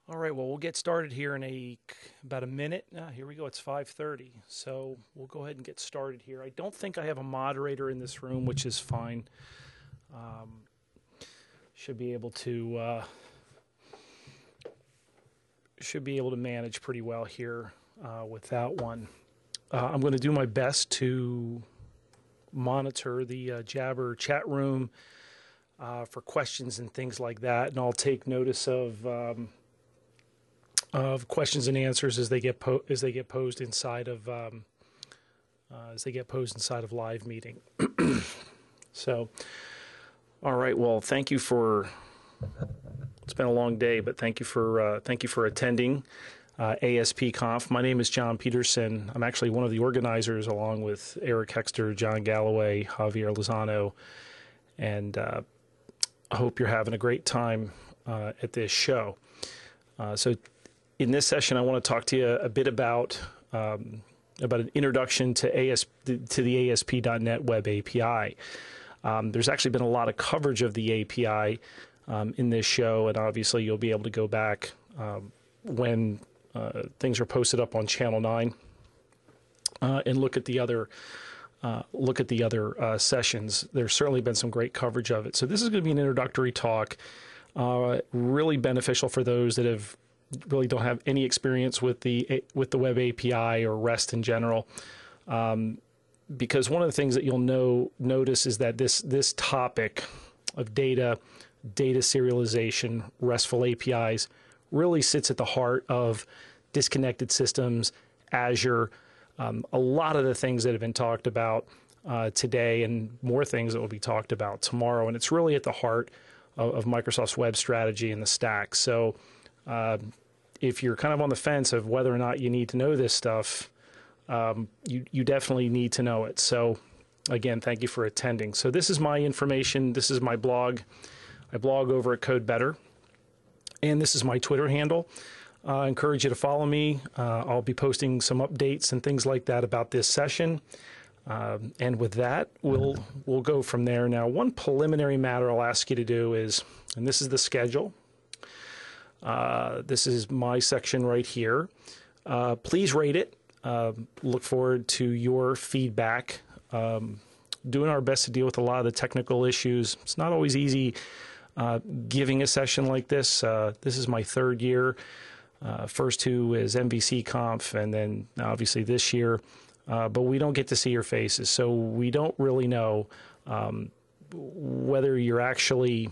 All right, well, we'll get started here in about a minute. Here we go. It's 5:30, so we'll go ahead and get started here. I don't think I have a moderator in this room, which is fine. Um, should be able to manage pretty well here without one. I'm going to do my best to monitor the Jabber chat room for questions and things like that, and I'll take notice of questions and answers as they get posed inside of live meeting. So, all right. Well, thank you for. It's been a long day, but thank you for attending ASP Conf. My name is John Peterson. I'm actually one of the organizers, along with Eric Hexter, John Galloway, Javier Lozano, and I hope you're having a great time at this show. So. In this session, I want to talk to you a bit about an introduction to the ASP.NET Web API. There's actually been a lot of coverage of the API in this show, and obviously you'll be able to go back when things are posted up on Channel 9 and look at the other sessions. There's certainly been some great coverage of it. So this is going to be an introductory talk, really beneficial for those that really don't have any experience with the Web API or REST in general, because one of the things that you'll notice is that this topic of data serialization, RESTful APIs, really sits at the heart of disconnected systems, Azure, a lot of the things that have been talked about today, and more things that will be talked about tomorrow, and it's really at the heart of Microsoft's web strategy and the stack. So. If you're kind of on the fence of whether or not you need to know this stuff, you definitely need to know it. So, again, thank you for attending. So this is my information. This is my blog. I blog over at CodeBetter, and this is my Twitter handle. I encourage you to follow me. I'll be posting some updates and things like that about this session. And with that, we'll go from there. Now, one preliminary matter I'll ask you to do is, and this is the schedule. This is my section right here. Please rate it. Look forward to your feedback. Doing our best to deal with a lot of the technical issues. It's not always easy giving a session like this. This is my third year. First two is MVC Conf, and then obviously this year. But we don't get to see your faces, so we don't really know whether you're actually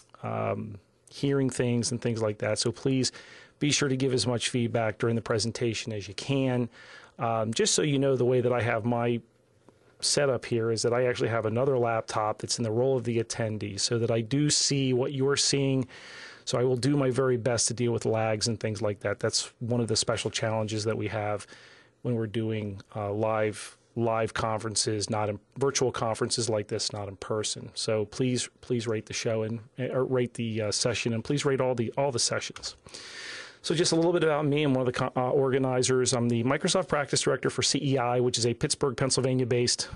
hearing things and things like that. So please be sure to give as much feedback during the presentation as you can. Just so you know, the way that I have my setup here is that I actually have another laptop that's in the role of the attendee, so that I do see what you're seeing. So I will do my very best to deal with lags and things like that. That's one of the special challenges that we have when we're doing live conferences, not in virtual conferences like this, not in person. So please rate the show and rate the session, and please rate all the sessions. So just a little bit about me. I'm one of the organizers. I'm the Microsoft Practice Director for CEI, which is a Pittsburgh, Pennsylvania-based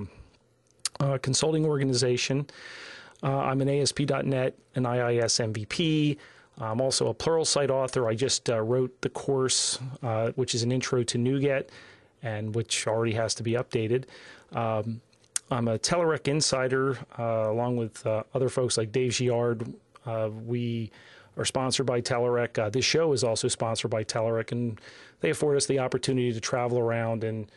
consulting organization. I'm an ASP.NET and IIS MVP. I'm also a Pluralsight author. I just wrote the course, which is an intro to NuGet, and which already has to be updated. I'm a Telerik insider, along with other folks like Dave Giard. We are sponsored by Telerik. This show is also sponsored by Telerik, and they afford us the opportunity to travel around and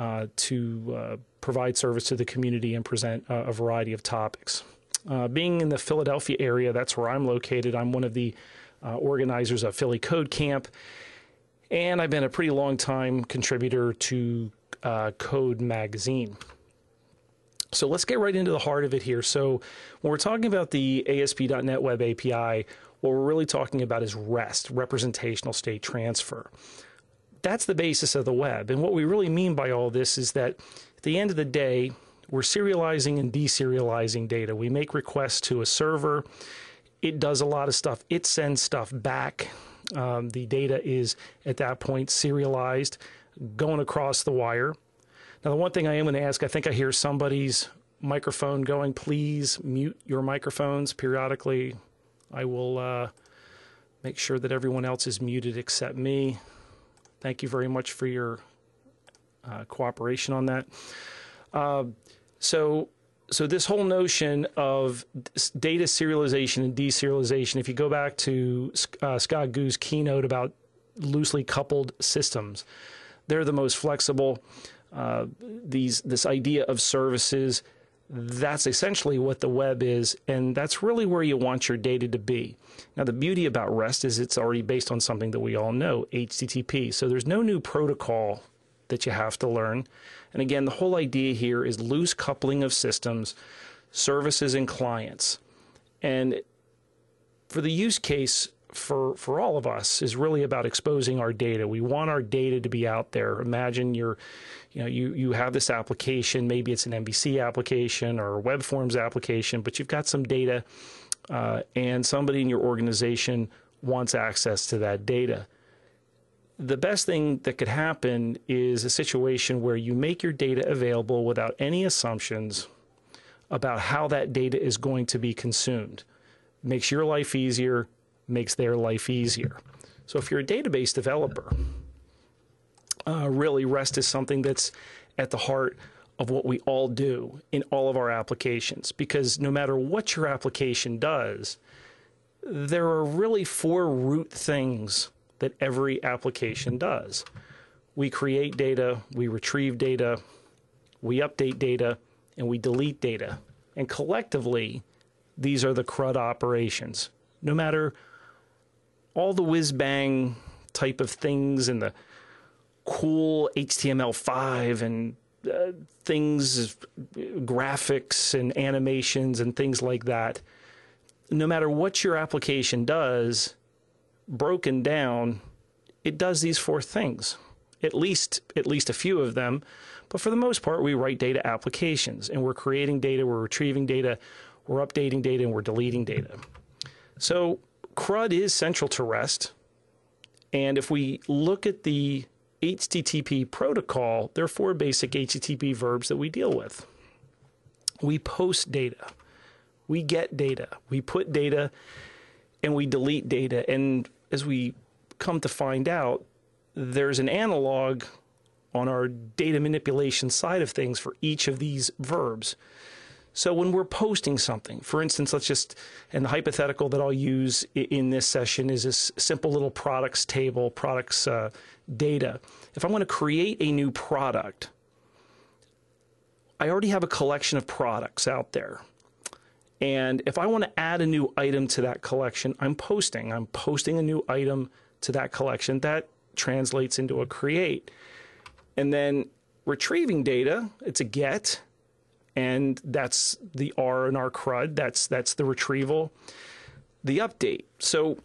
to provide service to the community and present a variety of topics. Being in the Philadelphia area, that's where I'm located. I'm one of the organizers of Philly Code Camp, and I've been a pretty long time contributor to Code Magazine. So let's get right into the heart of it here. So when we're talking about the ASP.NET Web API, what we're really talking about is REST, Representational State Transfer. That's the basis of the web. And what we really mean by all this is that at the end of the day, we're serializing and deserializing data. We make requests to a server. It does a lot of stuff. It sends stuff back. The data is, at that point, serialized, going across the wire. Now, the one thing I am going to ask, I think I hear somebody's microphone going. Please mute your microphones periodically. I will Make sure that everyone else is muted except me. Thank you very much for your cooperation on that. So this whole notion of data serialization and deserialization, if you go back to Scott Gu's keynote about loosely coupled systems, they're the most flexible. This idea of services, that's essentially what the web is, and that's really where you want your data to be. Now, the beauty about REST is it's already based on something that we all know, HTTP. So there's no new protocol that you have to learn. And again, the whole idea here is loose coupling of systems, services, and clients. And for the use case for all of us is really about exposing our data. We want our data to be out there. Imagine you have this application, maybe it's an MVC application or a web forms application, but you've got some data and somebody in your organization wants access to that data. The best thing that could happen is a situation where you make your data available without any assumptions about how that data is going to be consumed. Makes your life easier, makes their life easier. So if you're a database developer, really REST is something that's at the heart of what we all do in all of our applications, because no matter what your application does, there are really 4 root things that every application does. We create data, we retrieve data, we update data, and we delete data. And collectively, these are the CRUD operations. No matter all the whiz-bang type of things and the cool HTML5 and things, graphics and animations and things like that, no matter what your application does, broken down, it does these 4 things, at least a few of them. But for the most part, we write data applications, and we're creating data, we're retrieving data, we're updating data, and we're deleting data. So CRUD is central to REST. And if we look at the HTTP protocol, there are 4 basic HTTP verbs that we deal with. We post data, we get data, we put data, and we delete data. And as we come to find out, there's an analog on our data manipulation side of things for each of these verbs. So when we're posting something, for instance, and the hypothetical that I'll use in this session is this simple little products table, products data. If I want to create a new product, I already have a collection of products out there. And if I want to add a new item to that collection, I'm posting a new item to that collection. That translates into a create. And then retrieving data, it's a get. And that's the R in our CRUD. That's the retrieval. The update. So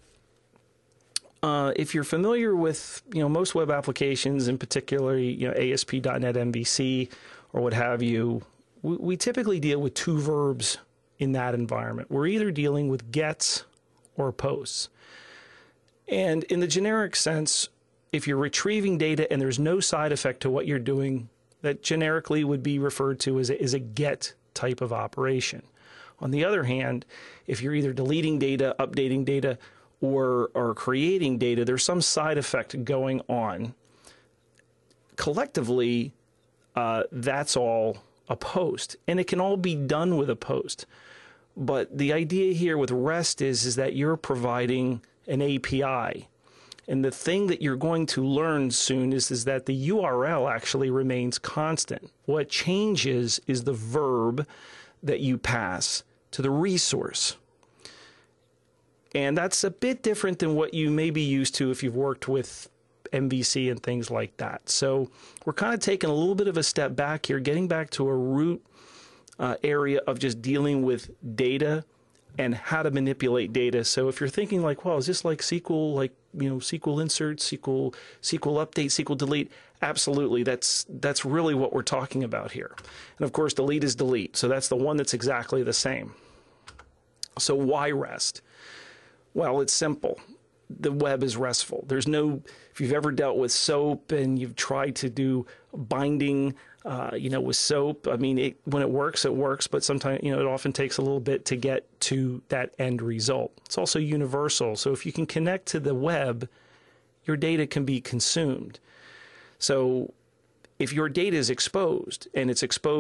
if you're familiar with most web applications, in particular ASP.NET MVC or what have you, we typically deal with 2 verbs in that environment. We're either dealing with gets or posts. And in the generic sense, if you're retrieving data and there's no side effect to what you're doing, that generically would be referred to as a get type of operation. On the other hand, if you're either deleting data, updating data, or creating data, there's some side effect going on. Collectively, that's all a post, and it can all be done with a post. But the idea here with REST is that you're providing an API. And the thing that you're going to learn soon is that the URL actually remains constant. What changes is the verb that you pass to the resource. And that's a bit different than what you may be used to if you've worked with MVC and things like that. So we're kind of taking a little bit of a step back here, getting back to a root area of just dealing with data and how to manipulate data. So if you're thinking like, well, is this like SQL, SQL insert, SQL update, SQL delete? Absolutely. That's really what we're talking about here. And of course, delete is delete. So that's the one that's exactly the same. So why REST? Well, it's simple. the web is RESTful. There's no, if you've ever dealt with SOAP and you've tried to do binding, with SOAP, I mean, when it works, but sometimes, it often takes a little bit to get to that end result. It's also universal. So if you can connect to the web, your data can be consumed. So if your data is exposed and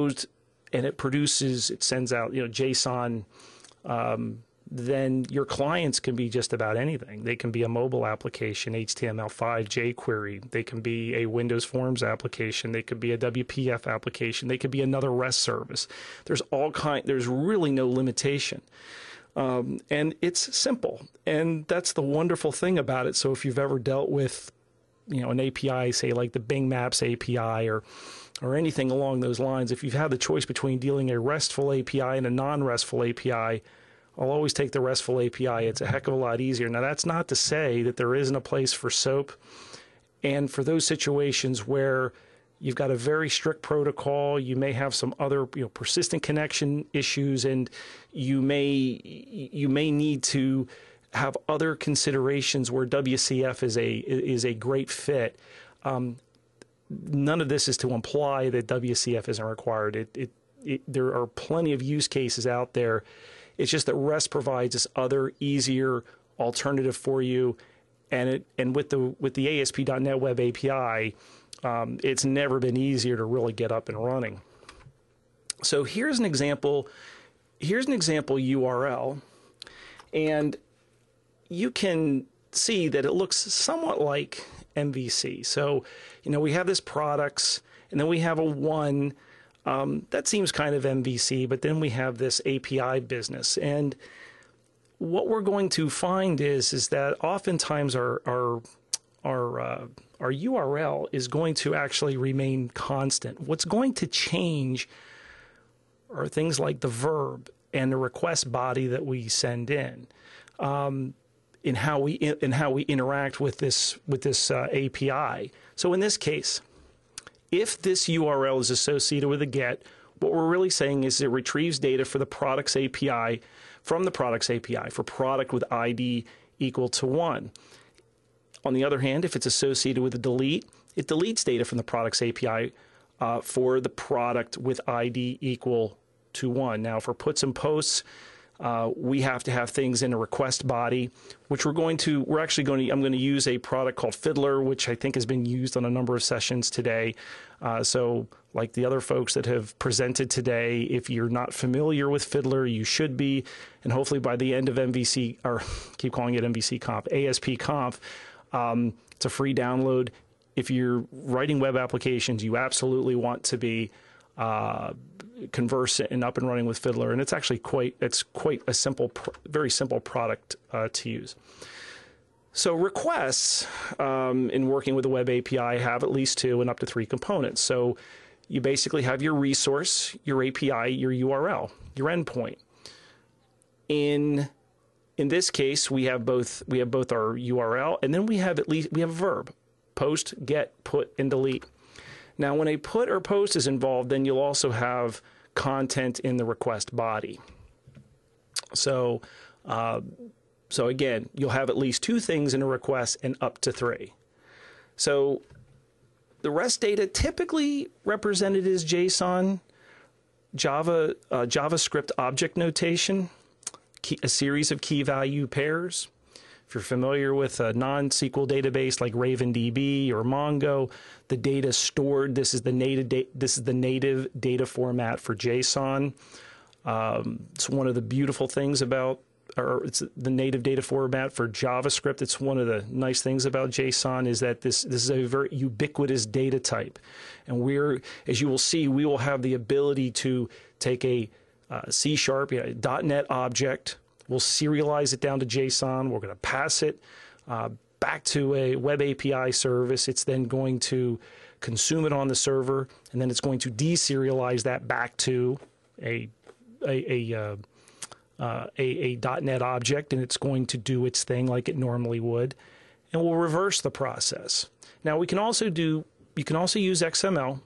it sends out, JSON, then your clients can be just about anything. They can be a mobile application, HTML5, jQuery. They can be a Windows Forms application. They could be a WPF application. They could be another REST service. There's really no limitation. And it's simple. And that's the wonderful thing about it. So if you've ever dealt with, an API, say like the Bing Maps API or anything along those lines, if you've had the choice between dealing a RESTful API and a non-RESTful API, I'll always take the RESTful API. It's a heck of a lot easier. Now, that's not to say that there isn't a place for SOAP. And for those situations where you've got a very strict protocol, you may have some other persistent connection issues, and you may need to have other considerations where WCF is a great fit. None of this is to imply that WCF isn't required. There are plenty of use cases out there. It's just that REST provides this other, easier alternative for you, and with the ASP.NET Web API, it's never been easier to really get up and running. So here's an example URL, and you can see that it looks somewhat like MVC. So, we have this products, and then we have a one. That seems kind of MVC, but then we have this API business. And what we're going to find is that oftentimes our URL is going to actually remain constant. What's going to change are things like the verb and the request body that we send in how we interact with this API. So in this case, if this URL is associated with a GET, what we're really saying is it retrieves data for the products API from the products API for product with ID equal to 1. On the other hand, if it's associated with a delete, it deletes data from the products API for the product with ID equal to 1. Now, for puts and posts, we have to have things in a request body, which I'm going to use a product called Fiddler, which I think has been used on a number of sessions today. So like the other folks that have presented today, if you're not familiar with Fiddler, you should be. And hopefully by the end of MVC, or keep calling it MVC Conf, ASP Conf, it's a free download. If you're writing web applications, you absolutely want to be conversant and up and running with Fiddler, and it's actually quite a very simple product to use. So requests in working with the web API have at least 2 and up to 3 components. So you basically have your resource, your API, your URL, your endpoint. In this case, we have both our URL, and then we have a verb: post, get, put, and delete. Now, when a put or post is involved, then you'll also have content in the request body. So again, you'll have at least 2 things in a request and up to 3. So the REST data typically represented as JSON, JavaScript object notation, a series of key value pairs. If you're familiar with a non-SQL database like RavenDB or Mongo, the data stored, this is the native data format for JSON. It's one of the beautiful things about, or it's the native data format for JavaScript. It's one of the nice things about JSON is that this is a very ubiquitous data type. And as you will see, we will have the ability to take a C# .NET object. We'll serialize it down to JSON. We're going to pass it back to a web API service. It's then going to consume it on the server, and then it's going to deserialize that back to a .NET object, and it's going to do its thing like it normally would, and we'll reverse the process. Now you can also use XML.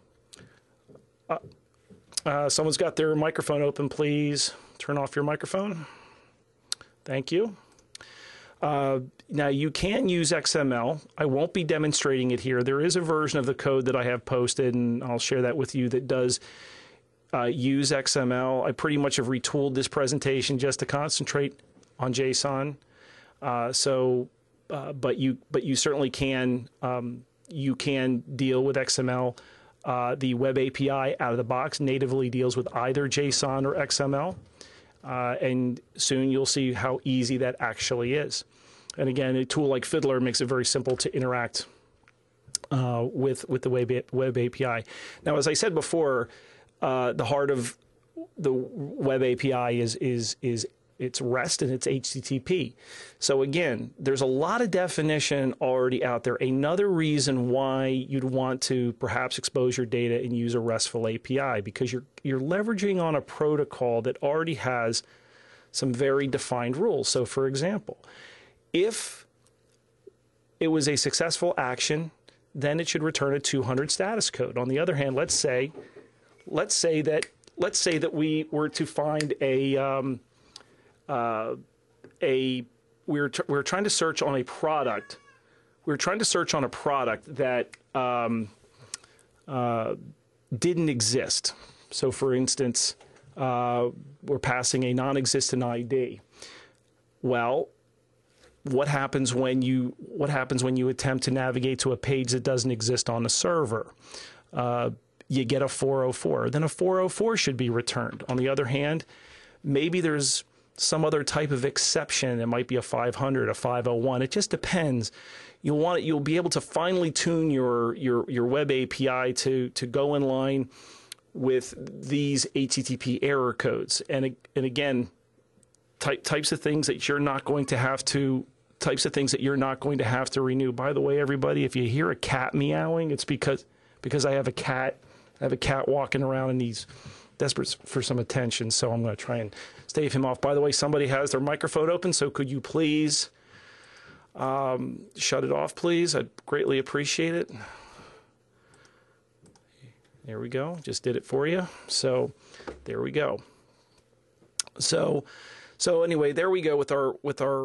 Someone's got their microphone open. Please turn off your microphone. Thank you. Now, you can use XML. I won't be demonstrating it here. There is a version of the code that I have posted, and I'll share that with you, that does use XML. I pretty much have retooled this presentation just to concentrate on JSON. But you certainly can you can deal with XML. The Web API out of the box natively deals with either JSON or XML. And soon you'll see how easy that actually is. And again, a tool like Fiddler makes it very simple to interact with the Web API. Now, as I said before, the heart of the Web API is it's REST and it's HTTP. So again, there's a lot of definition already out there. Another reason why you'd want to perhaps expose your data and use a RESTful API, because you're leveraging on a protocol that already has some very defined rules. So for example, if it was a successful action, then it should return a 200 status code. On the other hand, let's say that we were to find we're trying to search on a product. We're trying to search on a product that didn't exist. So, for instance, we're passing a non-existent ID. Well, what happens when you attempt to navigate to a page that doesn't exist on the server? You get a 404. Then a 404 should be returned. On the other hand, maybe there's some other type of exception. It might be a 500, a 501. It just depends. You'll be able to finely tune your Web API to go in line with these HTTP error codes. And again, types of things that you're not going to have to renew. By the way, everybody, if you hear a cat meowing, it's because I have a cat. I have a cat walking around and he's desperate for some attention, so I'm going to try and stave him off. By the way, somebody has their microphone open, so could you please shut it off, please? I'd greatly appreciate it. There we go. Just did it for you. So there we go. So anyway, there we go with our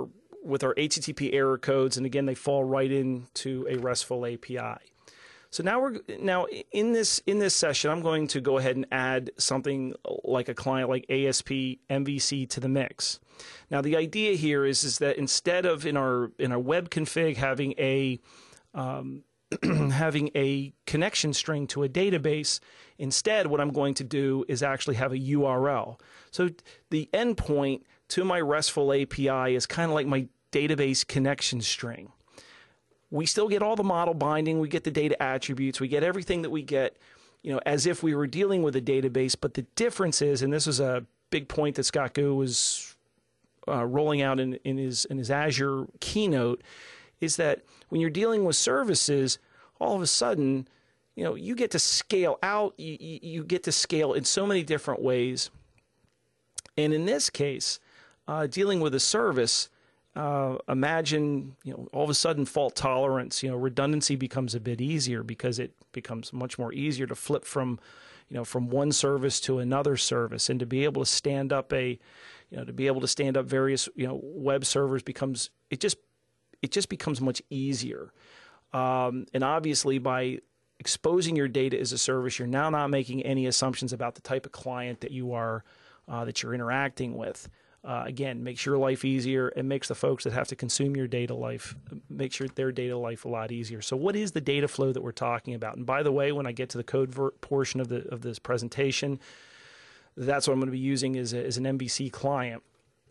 HTTP error codes, and again, they fall right into a RESTful API. So now in this session, I'm going to go ahead and add something like a client like ASP MVC to the mix. Now the idea here is that instead of in our web config having a having a connection string to a database, instead what I'm going to do is actually have a URL. So the endpoint to my RESTful API is kind of like my database connection string. We still get all the model binding, we get the data attributes, we get everything that we get, as if we were dealing with a database. But the difference is, and this is a big point that Scott Gu was rolling out in his Azure keynote, is that when you're dealing with services, all of a sudden, you get to scale out, you get to scale in so many different ways. And in this case, dealing with a service, imagine, all of a sudden fault tolerance, redundancy becomes a bit easier because it becomes much more easier to flip from one service to another service, and to be able to stand up various, web servers it just becomes much easier. And obviously by exposing your data as a service, you're now not making any assumptions about the type of client that you're interacting with. Again, makes your life easier and makes the folks that have to consume your data makes their data life a lot easier. So what is the data flow that we're talking about? And by the way, when I get to the code portion of this presentation, that's what I'm going to be using as an MVC client.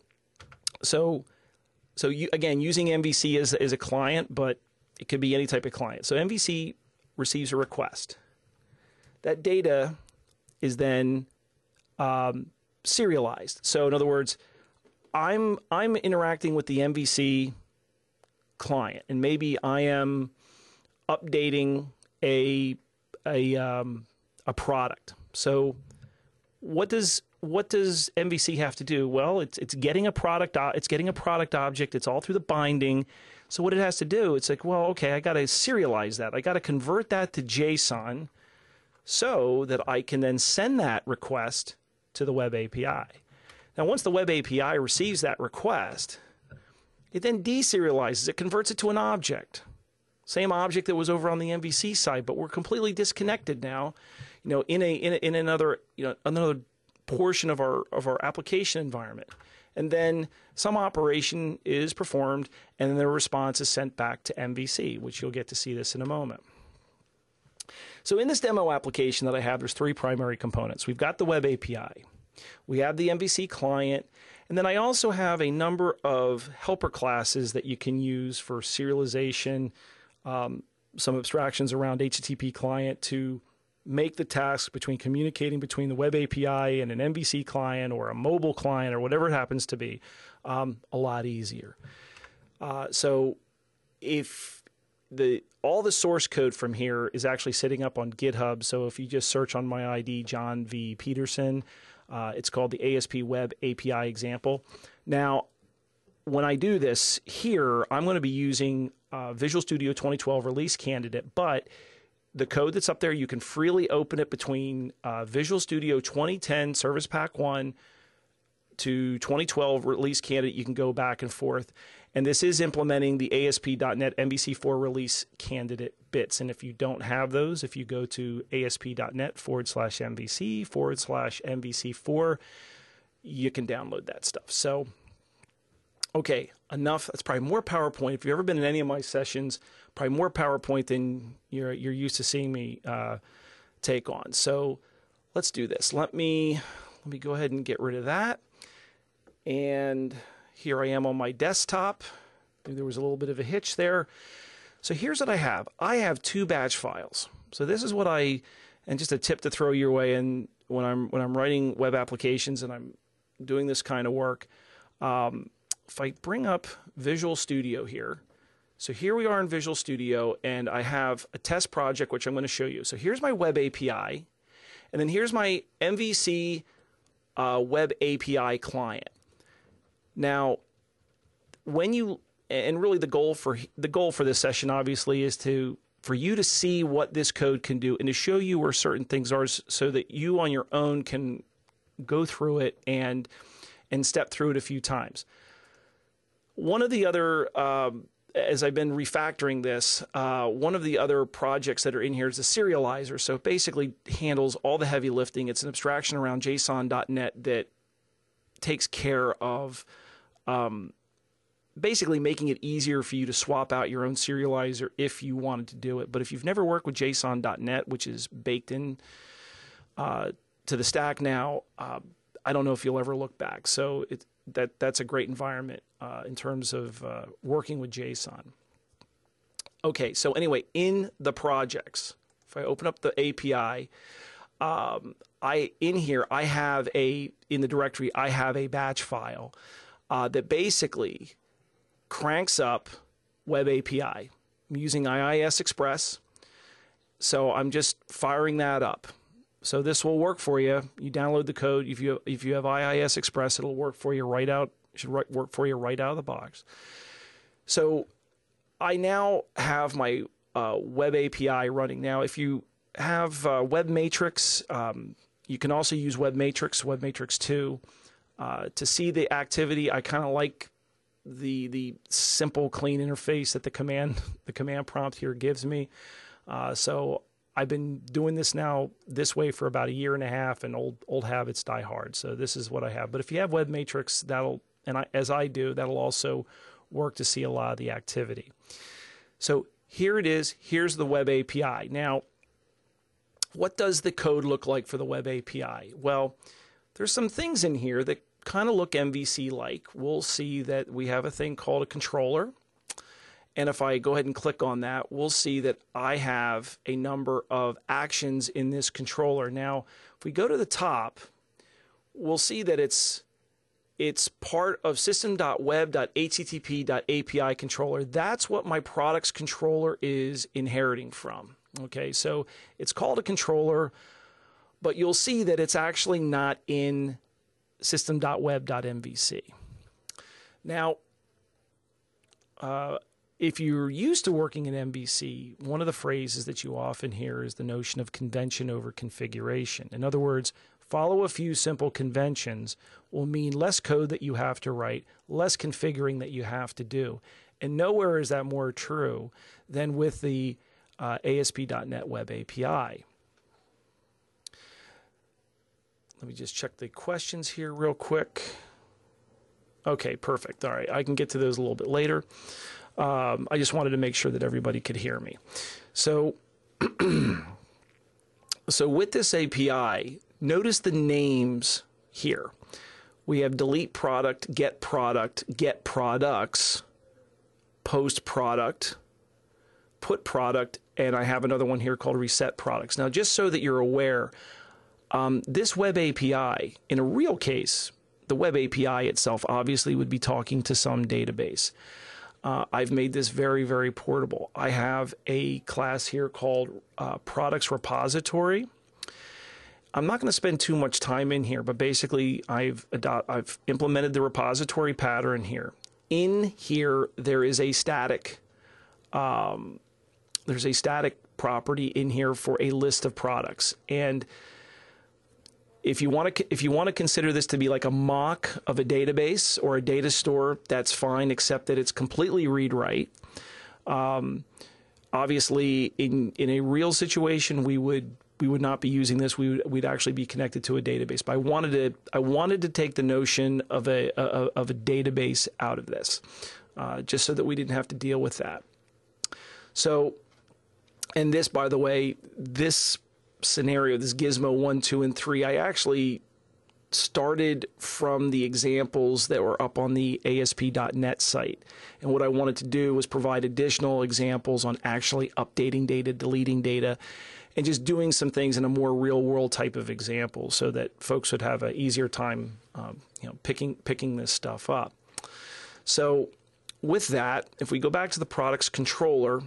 So again, using MVC as a client, but it could be any type of client. So MVC receives a request. That data is then serialized. So in other words, I'm interacting with the MVC client, and maybe I am updating a product. So what does MVC have to do? Well, it's getting a product object. It's all through the binding. So what it has to do, it's like, well, okay, I got to serialize that. I got to convert that to JSON so that I can then send that request to the Web API. Now, once the Web API receives that request, It then deserializes. It converts it to an object. Same object that was over on the MVC side, but we're completely disconnected now, in another, another portion of our application environment. And then some operation is performed, and then the response is sent back to MVC, which you'll get to see this in a moment. So in this demo application that I have, there's three primary components. We've got the web API. We have the MVC client. And then I also have a number of helper classes that you can use for serialization, some abstractions around HTTP client to make the task between communicating between the web API and an MVC client or a mobile client or whatever it happens to be a lot easier. So if all the source code from here is actually sitting up on GitHub. So if you just search on my ID, John V. Peterson, it's called the ASP Web API example. Now, when I do this here, I'm going to be using Visual Studio 2012 release candidate, but the code that's up there, you can freely open it between Visual Studio 2010 Service Pack 1 to 2012 release candidate. You can go back and forth. And this is implementing the ASP.NET MVC4 release candidate bits. And if you don't have those, if you go to ASP.NET/MVC/MVC4, you can download that stuff. So, okay, enough. That's probably more PowerPoint. If you've ever been in any of my sessions, probably more PowerPoint than you're used to seeing me take on. So let's do this. Let me go ahead and get rid of that. And here I am on my desktop. Maybe there was a little bit of a hitch there. So here's what I have. I have two batch files. So this is what and just a tip to throw your way in when I'm writing web applications and I'm doing this kind of work. If I bring up Visual Studio here, so here we are in Visual Studio, and I have a test project which I'm going to show you. So here's my web API, and then here's my MVC web API client. Now, really the goal for this session obviously is for you to see what this code can do and to show you where certain things are so that you on your own can go through it and step through it a few times. One of the other, as I've been refactoring this, one of the other projects that are in here is a serializer. So it basically handles all the heavy lifting. It's an abstraction around JSON.NET that takes care of basically making it easier for you to swap out your own serializer if you wanted to do it. But if you've never worked with JSON.NET, which is baked in to the stack now, I don't know if you'll ever look back. So that's a great environment in terms of working with JSON. Okay, so anyway, in the projects, if I open up the API, in the directory, I have a batch file that basically cranks up web API. I'm using IIS Express, so I'm just firing that up. So this will work for you. You download the code. If you have IIS Express, it'll work for you right out. It should work for you right out of the box. So I now have my web API running. Now, if you have Web Matrix, you can also use Web Matrix 2 to see the activity. I kind of like the simple, clean interface that the command prompt here gives me. So I've been doing this now this way for about a year and a half, and old habits die hard. So this is what I have. But if you have Web Matrix, as I do, that'll also work to see a lot of the activity. So here it is. Here's the Web API. Now, what does the code look like for the Web API? Well, there's some things in here that kind of look MVC-like. We'll see that we have a thing called a controller. And if I go ahead and click on that, we'll see that I have a number of actions in this controller. Now, if we go to the top, we'll see that it's part of system.web.http.api controller. That's what my products controller is inheriting from. Okay, so it's called a controller, but you'll see that it's actually not in system.web.mvc. Now, if you're used to working in MVC, one of the phrases that you often hear is the notion of convention over configuration. In other words, follow a few simple conventions will mean less code that you have to write, less configuring that you have to do. And nowhere is that more true than with the ASP.NET Web API. Let me just check the questions here real quick. Okay, perfect. All right, I can get to those a little bit later. I just wanted to make sure that everybody could hear me. So, so with this API, notice the names here. We have delete product, get products, post product, put product, and I have another one here called reset products. Now, just so that you're aware, this web API, in a real case, the web API itself obviously would be talking to some database. I've made this very, very portable. I have a class here called products repository. I'm not going to spend too much time in here, but basically I've implemented the repository pattern here. In here, there is a static. There's a static property in here for a list of products, and if you want to consider this to be like a mock of a database or a data store, that's fine, except that it's completely read-write. Obviously, in a real situation, we would not be using this. We'd actually be connected to a database. But I wanted to take the notion of a database out of this, just so that we didn't have to deal with that. So, and this, by the way, this scenario, this Gizmo 1, 2, and 3, I actually started from the examples that were up on the ASP.NET site. And what I wanted to do was provide additional examples on actually updating data, deleting data, and just doing some things in a more real-world type of example so that folks would have an easier time picking this stuff up. So with that, if we go back to the products controller,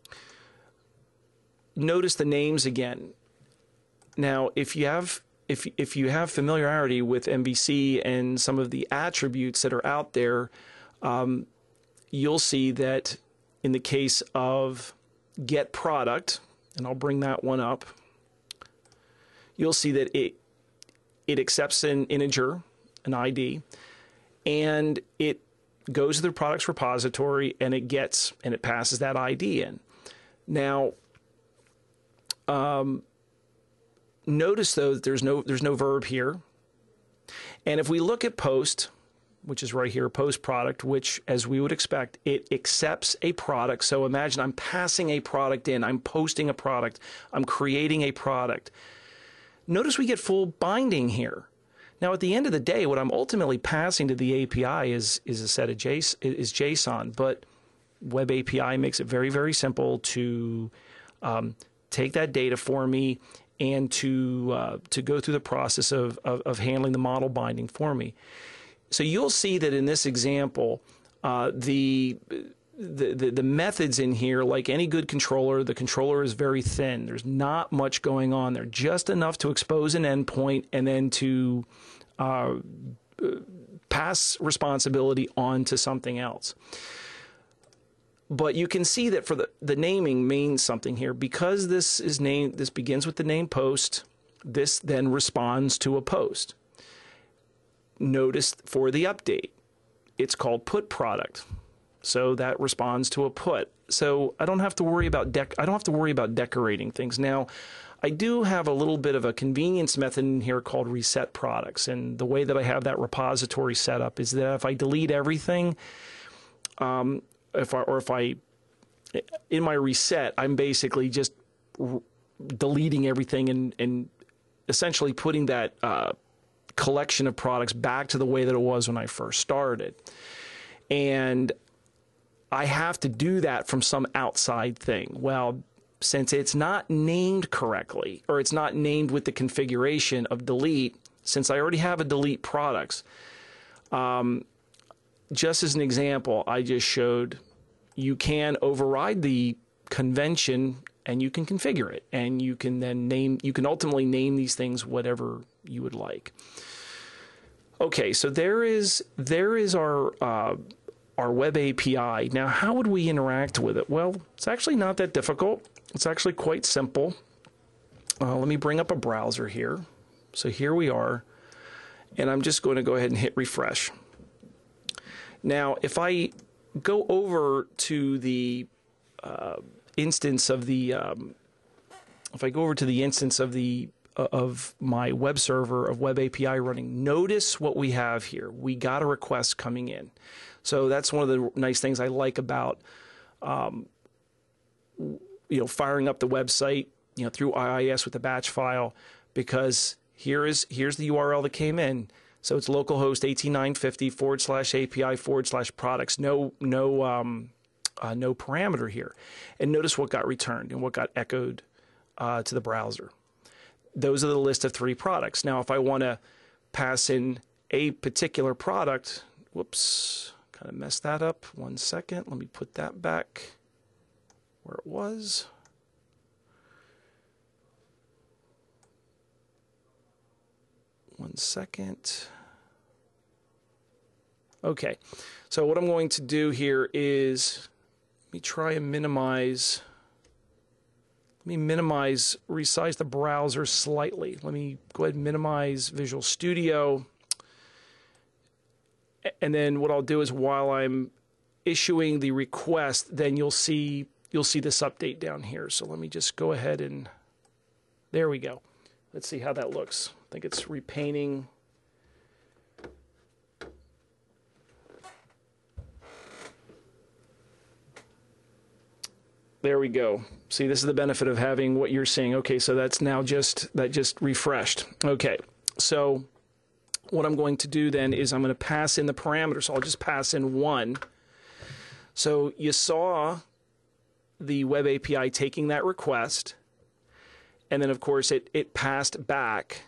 notice the names again. Now, if you have familiarity with MVC and some of the attributes that are out there, you'll see that in the case of get product, and I'll bring that one up, you'll see that it accepts an integer, an ID, and it goes to the products repository and it passes that ID in. Now, notice though that there's no verb here, and if we look at post, which is right here, post product, which as we would expect, it accepts a product. So imagine I'm passing a product in, I'm posting a product, I'm creating a product. Notice we get full binding here. Now at the end of the day, what I'm ultimately passing to the API is a set of JSON, but Web API makes it very, very simple to take that data for me and to go through the process of handling the model binding for me. So you'll see that in this example, the methods in here, like any good controller, the controller is very thin. There's not much going on there, just enough to expose an endpoint and then to pass responsibility on to something else. But you can see that for the naming means something here, because this begins with the name post. This then responds to a post. Notice for the update, it's called put product, so that responds to a put. So I don't have to worry about decorating things. Now, I do have a little bit of a convenience method in here called reset products, and the way that I have that repository set up is that if I delete everything, if I in my reset, I'm basically just deleting everything and essentially putting that collection of products back to the way that it was when I first started. And I have to do that from some outside thing. Well, since it's not named correctly, or it's not named with the configuration of delete, since I already have a delete products, just as an example, I just showed you can override the convention and you can configure it, and you can then ultimately name these things whatever you would like. Okay, so there is our web API. Now, how would we interact with it? Well, it's actually not that difficult. It's actually quite simple. Let me bring up a browser here. So here we are, and I'm just going to go ahead and hit refresh. Now, if I go over to the instance of the, of my web server of Web API running, notice what we have here. We got a request coming in. So that's one of the nice things I like about, firing up the website, through IIS with the batch file, because here's the URL that came in. So it's localhost 18950/API/products. No parameter here. And notice what got returned and what got echoed to the browser. Those are the list of 3 products. Now, if I want to pass in a particular product, whoops, kind of messed that up. 1 second. Let me put that back where it was. One second. Okay, so what I'm going to do here is, let me try and minimize, resize the browser slightly. Let me go ahead and minimize Visual Studio. And then what I'll do is, while I'm issuing the request, then you'll see this update down here. So let me just go ahead and, there we go. Let's see how that looks. I think it's repainting. There we go. See, this is the benefit of having what you're seeing. Okay, so that's now that just refreshed. Okay, so what I'm going to do then is I'm going to pass in the parameters. So I'll just pass in 1. So you saw the Web API taking that request, and then of course it passed back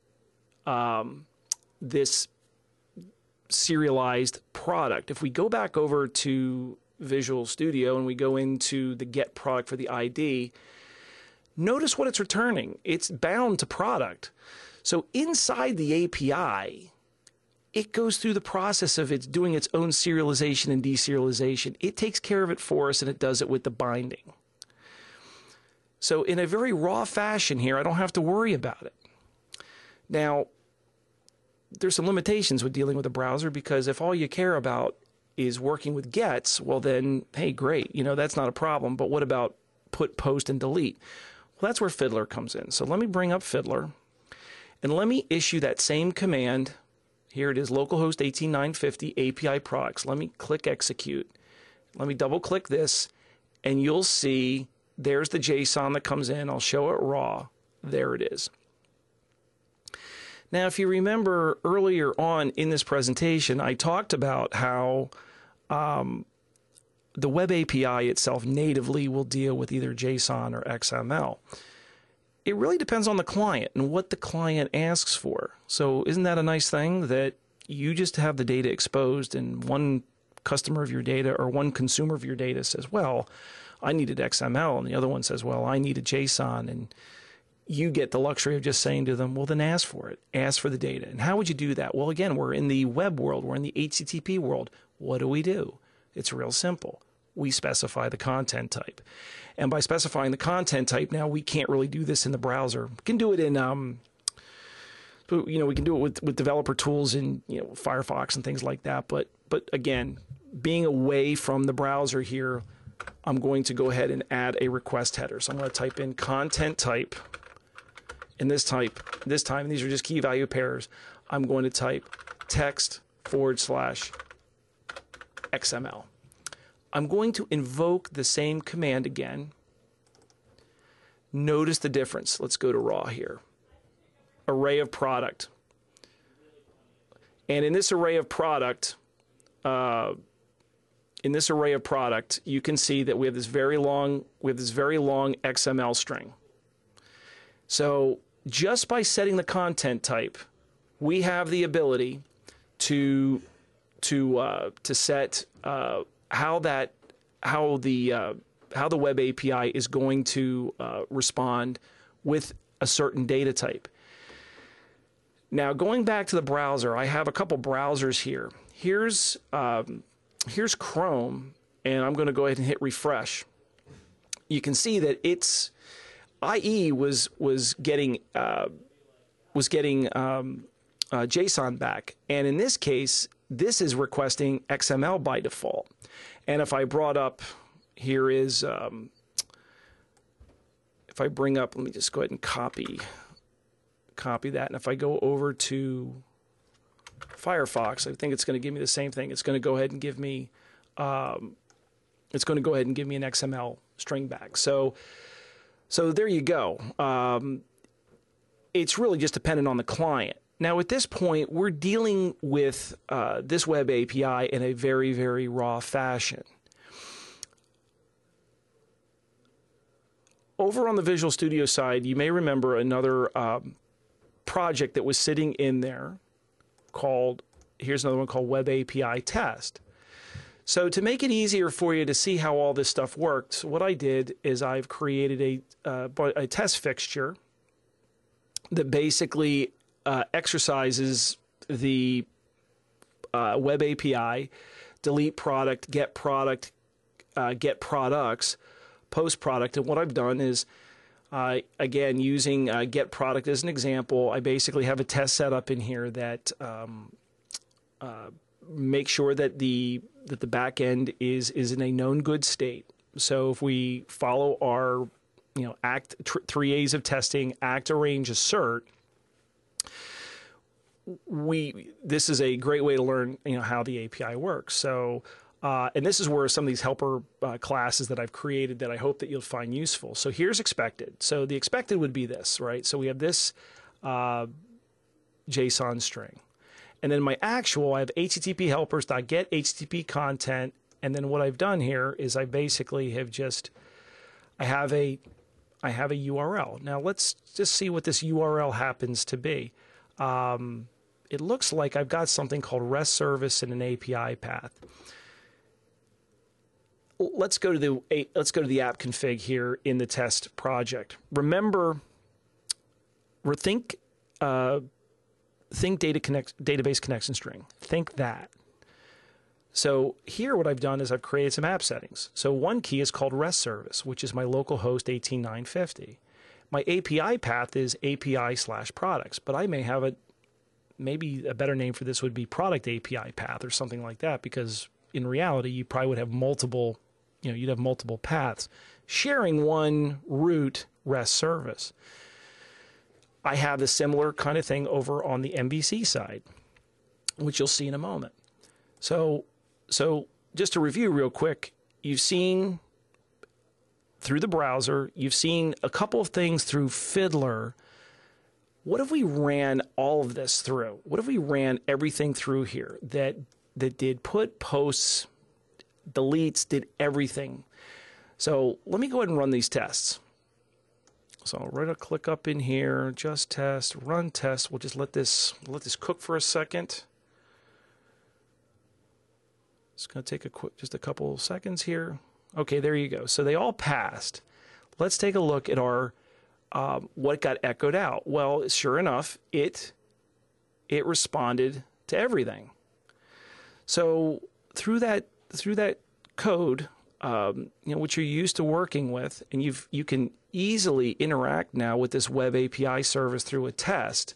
this serialized product. If we go back over to Visual Studio and we go into the get product for the ID, notice what it's returning. It's bound to product. So inside the API, it goes through the process of it's doing its own serialization and deserialization. It takes care of it for us, and it does it with the binding. So in a very raw fashion here, I don't have to worry about it. Now, there's some limitations with dealing with a browser, because if all you care about is working with gets, well then, hey, great, that's not a problem. But what about put, post, and delete? Well, that's where Fiddler comes in. So let me bring up Fiddler, and let me issue that same command. Here it is, localhost 18950 API products. Let me click execute. Let me double click this, and you'll see there's the JSON that comes in. I'll show it raw. There it is. Now, if you remember earlier on in this presentation, I talked about how the Web API itself natively will deal with either JSON or XML. It really depends on the client and what the client asks for. So isn't that a nice thing that you just have the data exposed, and one customer of your data or one consumer of your data says, well, I needed XML, and the other one says, well, I needed JSON, and you get the luxury of just saying to them, well, then ask for it. Ask for the data. And how would you do that? Well, again, we're in the web world. We're in the HTTP world. What do? It's real simple. We specify the content type. And by specifying the content type, now we can't really do this in the browser. We can do it in, we can do it with developer tools in, Firefox and things like that. But again, being away from the browser here, I'm going to go ahead and add a request header. So I'm going to type in content type. And this time, these are just key value pairs, I'm going to type text/XML. I'm going to invoke the same command again. Notice the difference. Let's go to raw here. Array of product. And in this array of product, you can see that we have this very long XML string. So just by setting the content type, we have the ability to set how the Web API is going to respond with a certain data type. Now, going back to the browser, I have a couple browsers here. Here's Chrome, and I'm going to go ahead and hit refresh. You can see that IE was getting JSON back. And in this case, this is requesting XML by default. And if I brought up, here is, if I bring up, let me just go ahead and copy that. And if I go over to Firefox, I think it's going to give me the same thing. It's going to go ahead and give me, an XML string back. So there you go. It's really just dependent on the client. Now, at this point, we're dealing with this web API in a very, very raw fashion. Over on the Visual Studio side, you may remember another project that was sitting in there called, here's another one called Web API Test. So to make it easier for you to see how all this stuff works, what I did is I've created a test fixture that basically exercises the web API, delete product, get products, post product. And what I've done is, again, using get product as an example, I basically have a test set up in here that make sure that the back end is in a known good state. So if we follow our three A's of testing, act, arrange, assert, this is a great way to learn how the API works. So and this is where some of these helper classes that I've created that I hope that you'll find useful. So here's expected. So the expected would be this, right? So we have this JSON string. And then my actual, I have HTTP helpers.get HTTP content. And then what I've done here is I basically have I have a URL. Now let's just see what this URL happens to be. It looks like I've got something called REST service and an API path. Let's go to the app config here in the test project. Remember, think database connection string. Think that. So here what I've done is I've created some app settings. So one key is called REST service, which is my local host 18950. My API path is API/products, but I may have maybe a better name for this would be product API path or something like that, because in reality you probably would have multiple, you'd have multiple paths sharing one root REST service. I have a similar kind of thing over on the MVC side, which you'll see in a moment. So just to review real quick, you've seen through the browser, you've seen a couple of things through Fiddler. What if we ran all of this through? What if we ran everything through here that did put, posts, deletes, did everything? So let me go ahead and run these tests. So I'll right click up in here, just test, run test. We'll just let this cook for a second. It's going to take just a couple seconds here. Okay, there you go. So they all passed. Let's take a look at our what got echoed out. Well, sure enough, it responded to everything. So through that code, which you're used to working with, and you can easily interact now with this web API service through a test.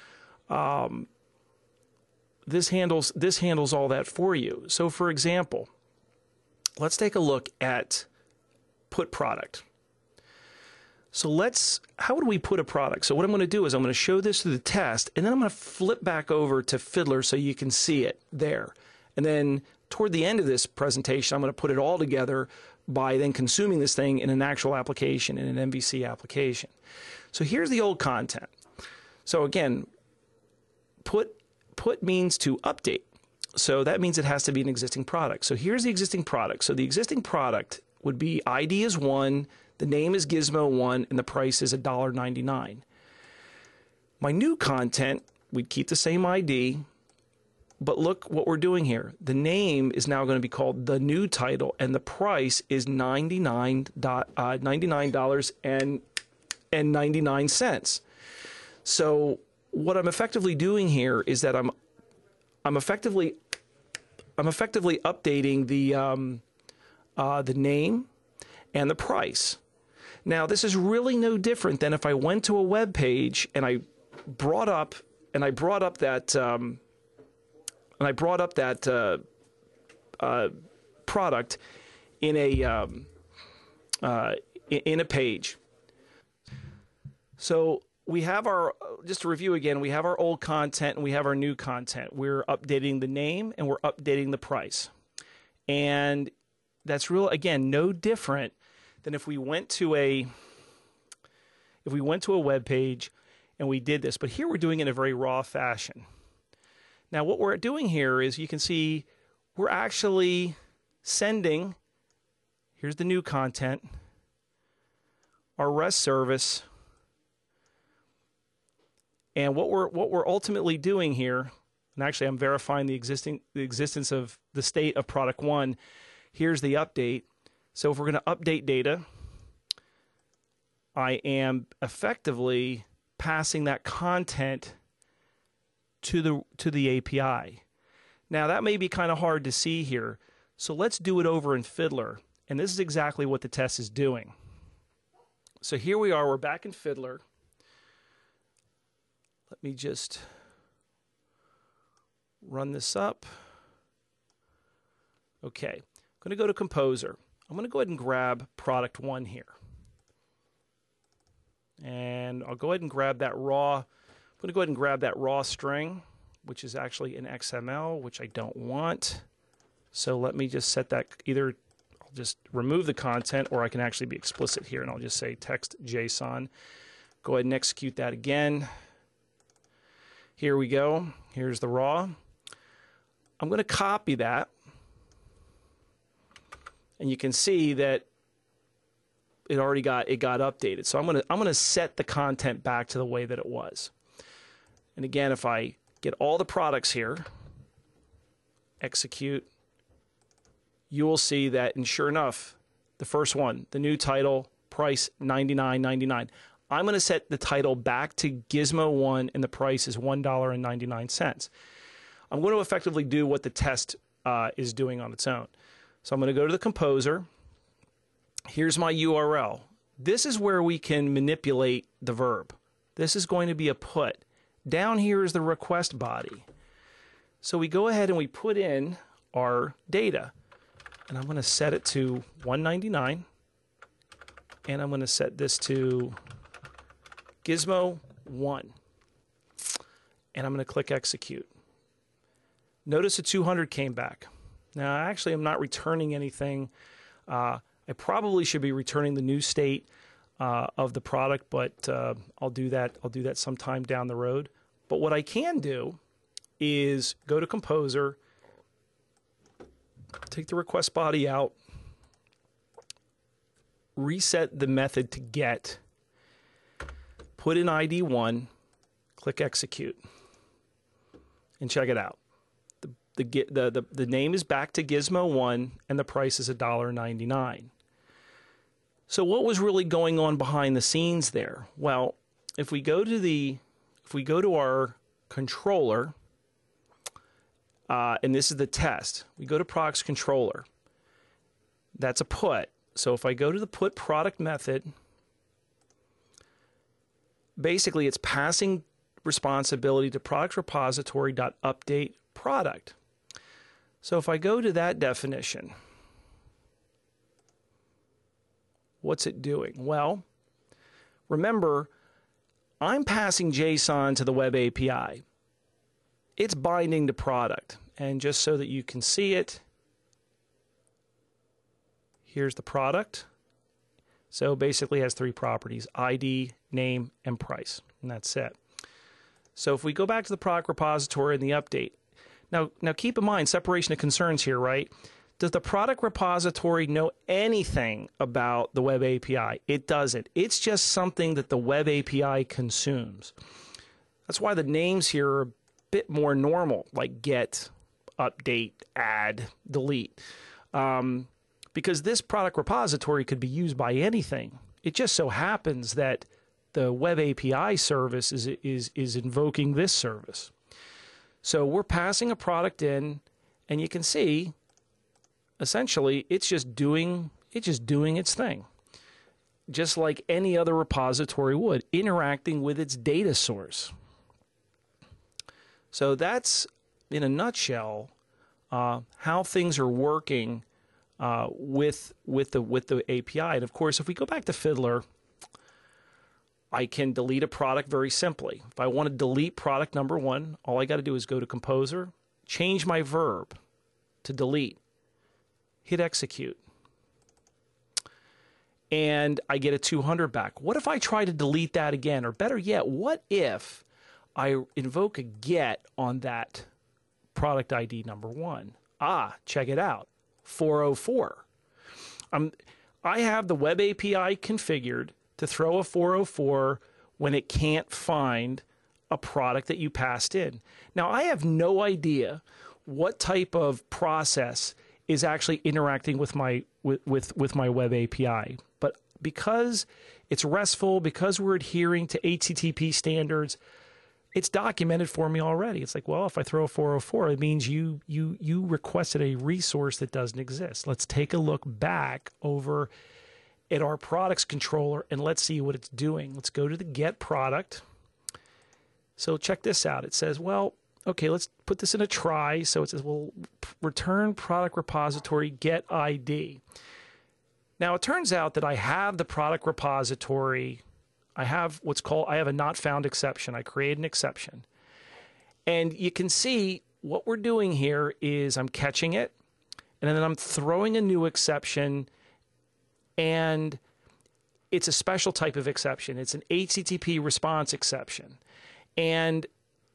This handles all that for you. So for example, let's take a look at put product. So how would we put a product? So what I'm going to do is I'm going to show this through the test, and then I'm going to flip back over to Fiddler so you can see it there. And then toward the end of this presentation, I'm going to put it all together by then consuming this thing in an actual application, in an MVC application. So here's the old content. So again, put means to update. So that means it has to be an existing product. So here's the existing product. So the existing product would be ID is 1, the name is Gizmo1, and the price is $1.99. My new content, we'd keep the same ID, but look what we're doing here. The name is now going to be called the new title, and the price is $99.99. So what I'm effectively doing here is that I'm effectively updating the name and the price. Now, this is really no different than if I went to a web page and I brought up that product in a page. So we have our, just to review again, we have our old content and we have our new content. We're updating the name and we're updating the price. And that's real, again, no different than if we went to a web page and we did this. But here we're doing it in a very raw fashion. Now what we're doing here is, you can see we're actually sending, here's the new content, our REST service, and what we're ultimately doing here, and actually I'm verifying the existence of the state of product 1. Here's the update. So if we're going to update data, I am effectively passing that content to the API. Now that may be kind of hard to see here, so let's do it over in Fiddler, and this is exactly what the test is doing. So here we are, we're back in Fiddler. Let me just run this up. Okay, I'm going to go to Composer. I'm going to go ahead and grab product 1 here. And I'll go ahead and grab that raw, I'm going to go ahead and grab that raw string, which is actually in XML, which I don't want. So let me just set that, either I'll just remove the content, or I can actually be explicit here and I'll just say text JSON. Go ahead and execute that again. Here we go. Here's the raw. I'm going to copy that. And you can see that it already got updated. So I'm going to set the content back to the way that it was. And again, if I get all the products here, execute, you will see that, and sure enough, the first one, the new title, price $99.99. I'm going to set the title back to Gizmo 1, and the price is $1.99. I'm going to effectively do what the test is doing on its own. So I'm going to go to the Composer. Here's my URL. This is where we can manipulate the verb. This is going to be a put. Down here is the request body. So we go ahead and we put in our data. And I'm going to set it to $1.99. And I'm going to set this to Gizmo 1. And I'm going to click execute. Notice the 200 came back. Now, actually, I'm not returning anything. I probably should be returning the new state of the product, but I'll do that. I'll do that sometime down the road. But what I can do is go to Composer, take the request body out, reset the method to get, put in ID 1, click execute, and check it out. The name is back to Gizmo 1, and the price is $1.99. So what was really going on behind the scenes there? Well, if we go to our controller, and this is the test, we go to products controller. That's a put. So if I go to the put product method, basically it's passing responsibility to products repository.update product. So if I go to that definition, what's it doing? Well, remember, I'm passing JSON to the web API. It's binding to product. And just so that you can see it, here's the product. So basically it has 3 properties: ID, name, and price. And that's it. So if we go back to the product repository and the update, now keep in mind, separation of concerns here, right? Does the product repository know anything about the web API? It doesn't. It's just something that the web API consumes. That's why the names here are a bit more normal, like get, update, add, delete. Because this product repository could be used by anything. It just so happens that the web API service is invoking this service. So we're passing a product in, and you can see, essentially, it's just doing its thing, just like any other repository would, interacting with its data source. So that's, in a nutshell, how things are working with the API. And of course, if we go back to Fiddler, I can delete a product very simply. If I want to delete product number 1, all I got to do is go to Composer, change my verb to delete, hit execute, and I get a 200 back. What if I try to delete that again? Or better yet, what if I invoke a get on that product ID number 1? Check it out, 404. I have the web API configured to throw a 404 when it can't find a product that you passed in. Now, I have no idea what type of process is actually interacting with my with my web API. But because it's RESTful, because we're adhering to HTTP standards, it's documented for me already. It's like, well, if I throw a 404, it means you requested a resource that doesn't exist. Let's take a look back over at our products controller and let's see what it's doing. Let's go to the get product. So check this out. It says, well, okay, let's put this in a try. So it says, well, return product repository get ID. Now it turns out that I have the product repository. I have a not found exception. I create an exception. And you can see what we're doing here is I'm catching it, and then I'm throwing a new exception, and it's a special type of exception. It's an HTTP response exception. And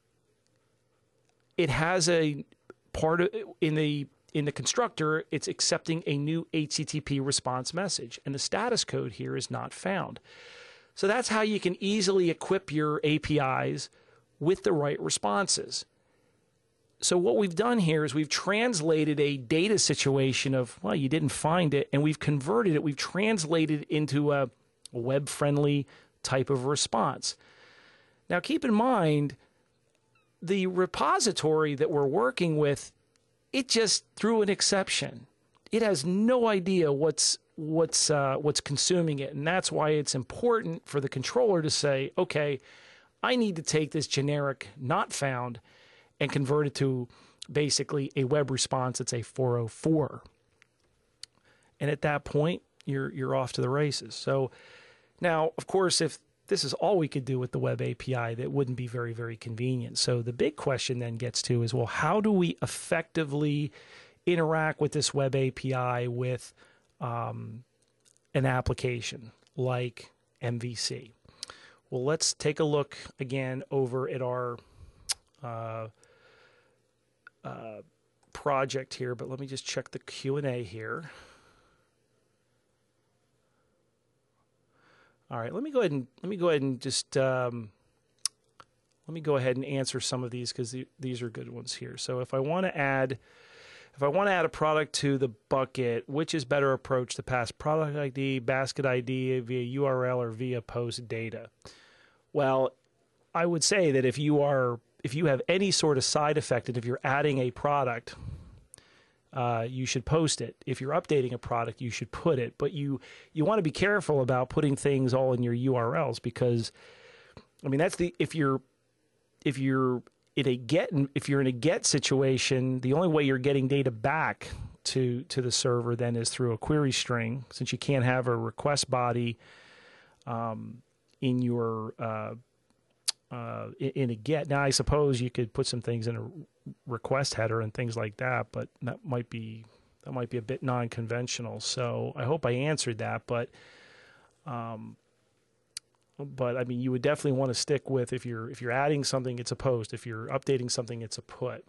it has a part of, in the constructor, it's accepting a new HTTP response message, and the status code here is not found. So that's how you can easily equip your APIs with the right responses. So what we've done here is we've translated a data situation of, well, you didn't find it, and we've converted it, we've translated into a web-friendly type of response. Now keep in mind, the repository that we're working with, it just threw an exception. It has no idea what's consuming it, and that's why it's important for the controller to say, okay, I need to take this generic not found and convert it to basically a web response that's a 404. And at that point, you're off to the races. So now, of course, if this is all we could do with the web API, that wouldn't be very, very convenient. So the big question then gets to is, well, how do we effectively interact with this web API with an application like MVC? Well, let's take a look again over at our project here, but let me just check the Q&A here. All right, let me go ahead and just let me go ahead and answer some of these because these are good ones here. So if I want to add a product to the bucket, which is better approach to pass product ID, basket ID via URL or via post data? Well, I would say that if you have any sort of side effect, and if you're adding a product, you should post it. If you're updating a product, you should put it. But you want to be careful about putting things all in your URLs, because I mean, that's if you're in a get situation, the only way you're getting data back to the server then is through a query string, since you can't have a request body in your in a get. Now, I suppose you could put some things in a request header and things like that, but that might be a bit non-conventional. So I hope I answered that, but I mean, you would definitely want to stick with, if you're adding something, it's a post. If you're updating something, it's a put.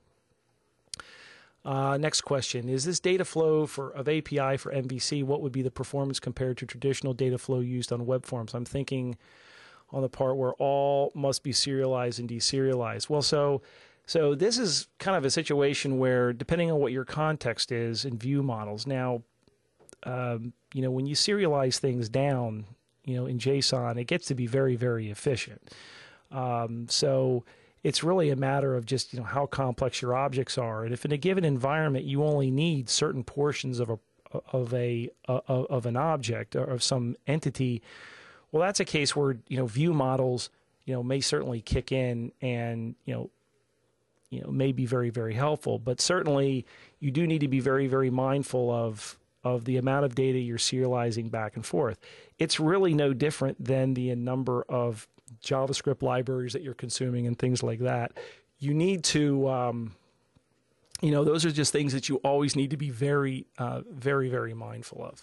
Next question: is this data flow of API for MVC? What would be the performance compared to traditional data flow used on web forms? I'm thinking on the part where all must be serialized and deserialized. Well, so this is kind of a situation where, depending on what your context is in view models. Now, when you serialize things down, in JSON, it gets to be very, very efficient. So it's really a matter of just, how complex your objects are. And if in a given environment you only need certain portions of an object or of some entity, well, that's a case where, view models, may certainly kick in and, may be very, very helpful. But certainly you do need to be very, very mindful of the amount of data you're serializing back and forth. It's really no different than the number of JavaScript libraries that you're consuming and things like that. You need to, those are just things that you always need to be very, very, very mindful of.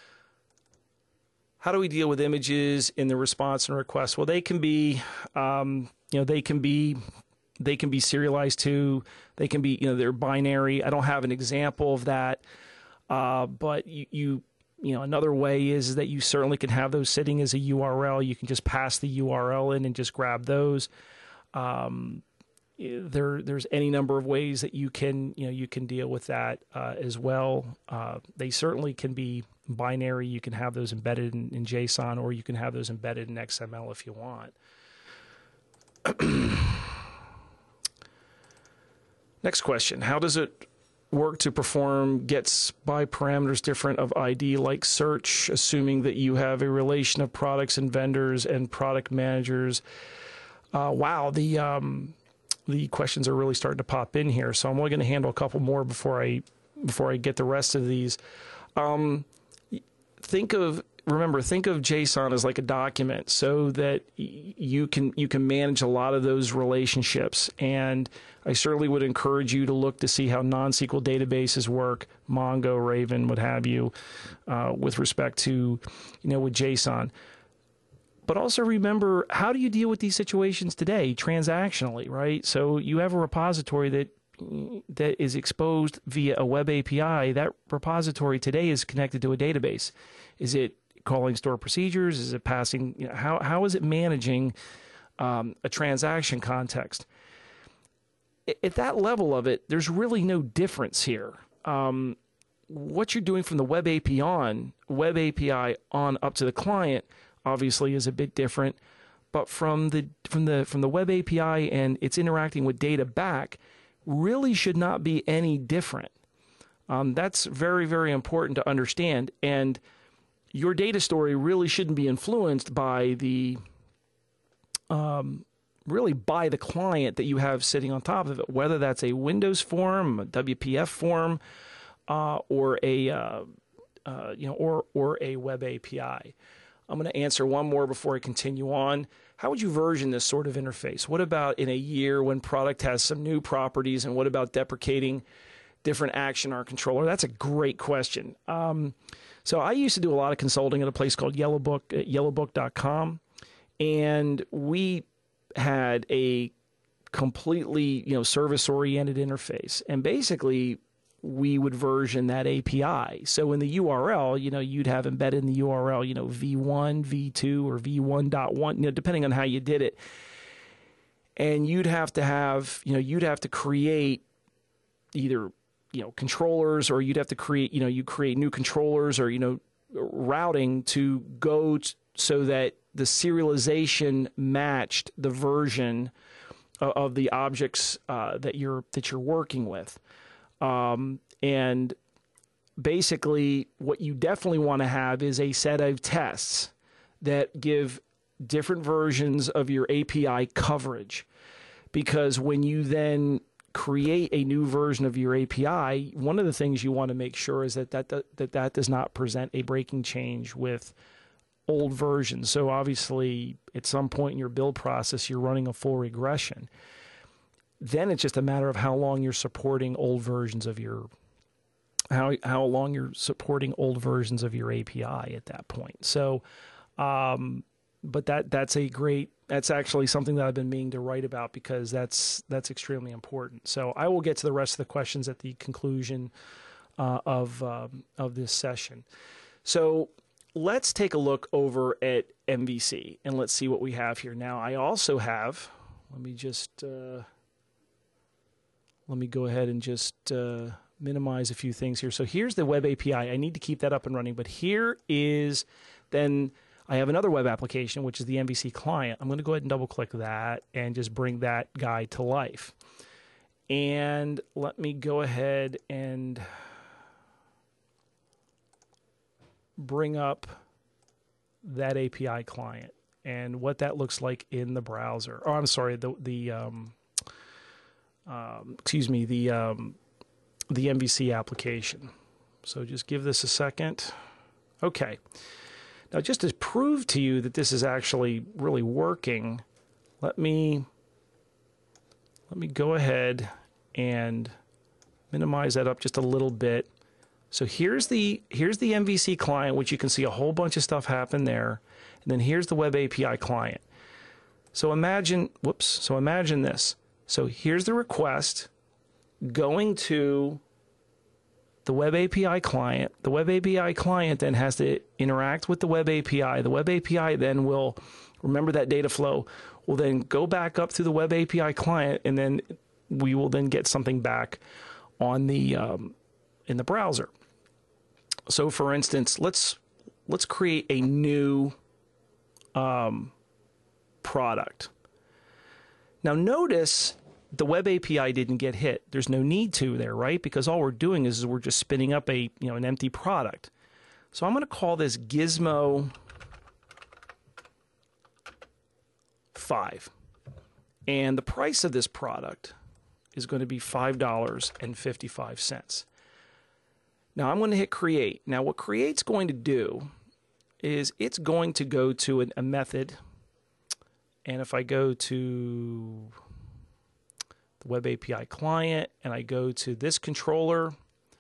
How do we deal with images in the response and request? Well, they can be, they can be serialized too. They can be, they're binary. I don't have an example of that, but another way is that you certainly can have those sitting as a URL. You can just pass the URL in and just grab those. There's any number of ways that you can deal with that as well. They certainly can be binary. You can have those embedded in JSON, or you can have those embedded in XML if you want. Next question: how does it work to perform gets by parameters different of ID like search, assuming that you have a relation of products and vendors and product managers? Wow, the questions are really starting to pop in here, so I'm only going to handle a couple more before I get the rest of these. Think of JSON as like a document, so that you can manage a lot of those relationships. And I certainly would encourage you to look to see how non-SQL databases work, Mongo, Raven, what have you, with respect to with JSON. But also remember, how do you deal with these situations today transactionally, right? So you have a repository that is exposed via a web API. That repository today is connected to a database. Is it calling store procedures? Is it passing? How is it managing a transaction context? At that level of it, there's really no difference here. What you're doing from the web API on up to the client obviously is a bit different, but from the web API and it's interacting with data back really should not be any different. That's very, very important to understand. And your data story really shouldn't be influenced by the by the client that you have sitting on top of it, whether that's a Windows form, a WPF form, or a web API. I'm going to answer one more before I continue on. How would you version this sort of interface? What about in a year when product has some new properties, and what about deprecating different action on controller? That's a great question. So I used to do a lot of consulting at a place called Yellowbook at yellowbook.com, and we had a completely service-oriented interface, and basically we would version that API. So in the URL, you'd have embedded in the URL, v1, v2, or v1.1, depending on how you did it. And you'd have to create either, controllers, or you'd have to create, you create new controllers, or, routing to go so that the serialization matched the version of the objects that you're working with. And basically what you definitely want to have is a set of tests that give different versions of your API coverage, because when you then create a new version of your API, one of the things you want to make sure is that does not present a breaking change with old versions. So obviously at some point in your build process, you're running a full regression. Then it's just a matter of how long you're supporting old versions of your API at that point. So, but that's actually something that I've been meaning to write about, because that's extremely important. So I will get to the rest of the questions at the conclusion of this session. So let's take a look over at MVC and let's see what we have here. Now I also have, let me go ahead and just minimize a few things here. So here's the web API. I need to keep that up and running, but here is then I have another web application, which is the MVC client. I'm going to go ahead and double click that and just bring that guy to life. And let me go ahead and bring up that API client and what that looks like in the browser. Oh, I'm sorry, the excuse me, the MVC application. So just give this a second. Okay. Now, just to prove to you that this is actually really working, let me go ahead and minimize that up just a little bit. So here's the MVC client, which you can see a whole bunch of stuff happen there. And then here's the Web API client. So imagine this. So here's the request going to the Web API client. The Web API client then has to interact with the Web API. The Web API then will, remember that data flow, will then go back up through the Web API client, and then we will then get something back on the in the browser. So for instance, let's create a new product. Now notice the Web API didn't get hit. There's no need to there, right? Because all we're doing is we're just spinning up an empty product. So I'm going to call this Gizmo 5. And the price of this product is going to be $5.55. Now I'm going to hit create. Now what create's going to do is it's going to go to a method. And if I go to the Web API client and I go to this controller,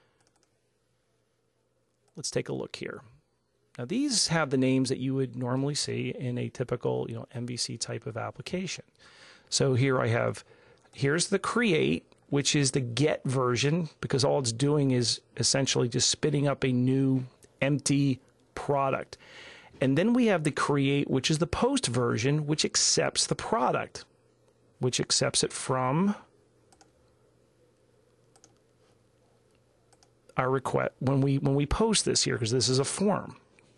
let's take a look here. Now these have the names that you would normally see in a typical MVC type of application. So here here's the create, which is the get version, because all it's doing is essentially just spinning up a new empty product. And then we have the create, which is the post version, which accepts the product, which accepts it from our request when we post this here, because this is a form.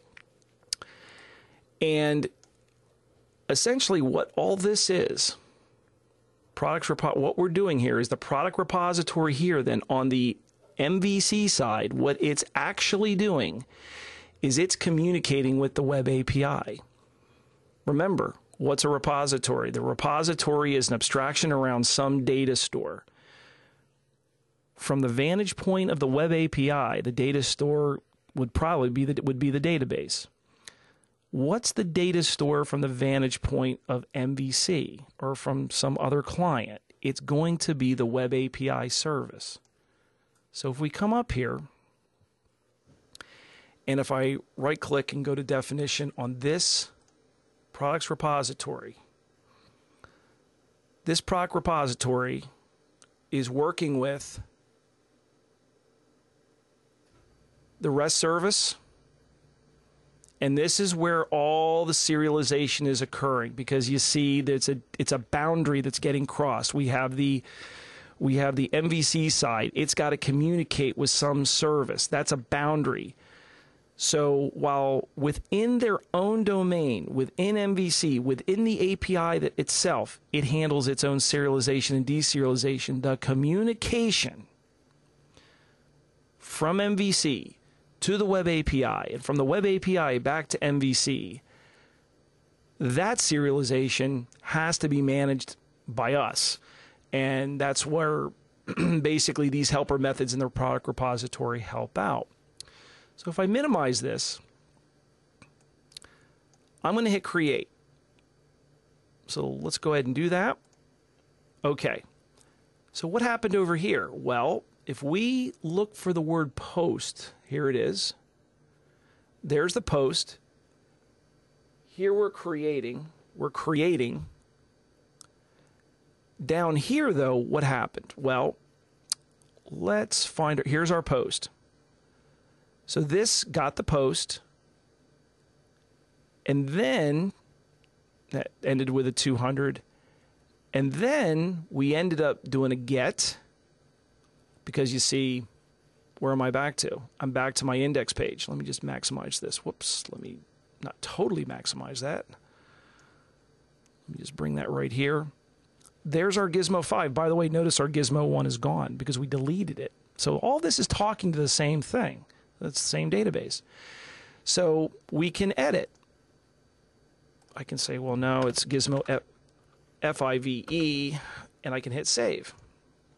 And essentially what all this is, what we're doing here is the product repository here. Then on the MVC side, what it's actually doing is it's communicating with the Web API. Remember, what's a repository? The repository is an abstraction around some data store. From the vantage point of the Web API, the data store would probably be the database. What's the data store from the vantage point of MVC or from some other client? It's going to be the Web API service. So if we come up here, and if I right-click and go to definition on this products repository, this product repository is working with the REST service, and this is where all the serialization is occurring, because you see that it's a boundary that's getting crossed. We have the MVC side. It's got to communicate with some service. That's a boundary. So while within their own domain, within MVC, within the API that itself, it handles its own serialization and deserialization, the communication from MVC to the Web API and from the Web API back to MVC, that serialization has to be managed by us. And that's where basically these helper methods in the product repository help out. So if I minimize this, I'm going to hit create. So let's go ahead and do that. Okay. So what happened over here? Well, if we look for the word post, here it is. There's the post. Here we're creating. Down here, though, what happened? Well, let's find it. Here's our post. So this got the post, and then that ended with a 200, and then we ended up doing a get, because you see, where am I back to? I'm back to my index page. Let me just maximize this. Whoops, let me not totally maximize that. Let me just bring that right here. There's our Gizmo 5. By the way, notice our Gizmo 1 is gone because we deleted it. So all this is talking to the same thing. That's the same database. So we can edit. I can say, well, no, it's Gizmo FIVE, and I can hit save.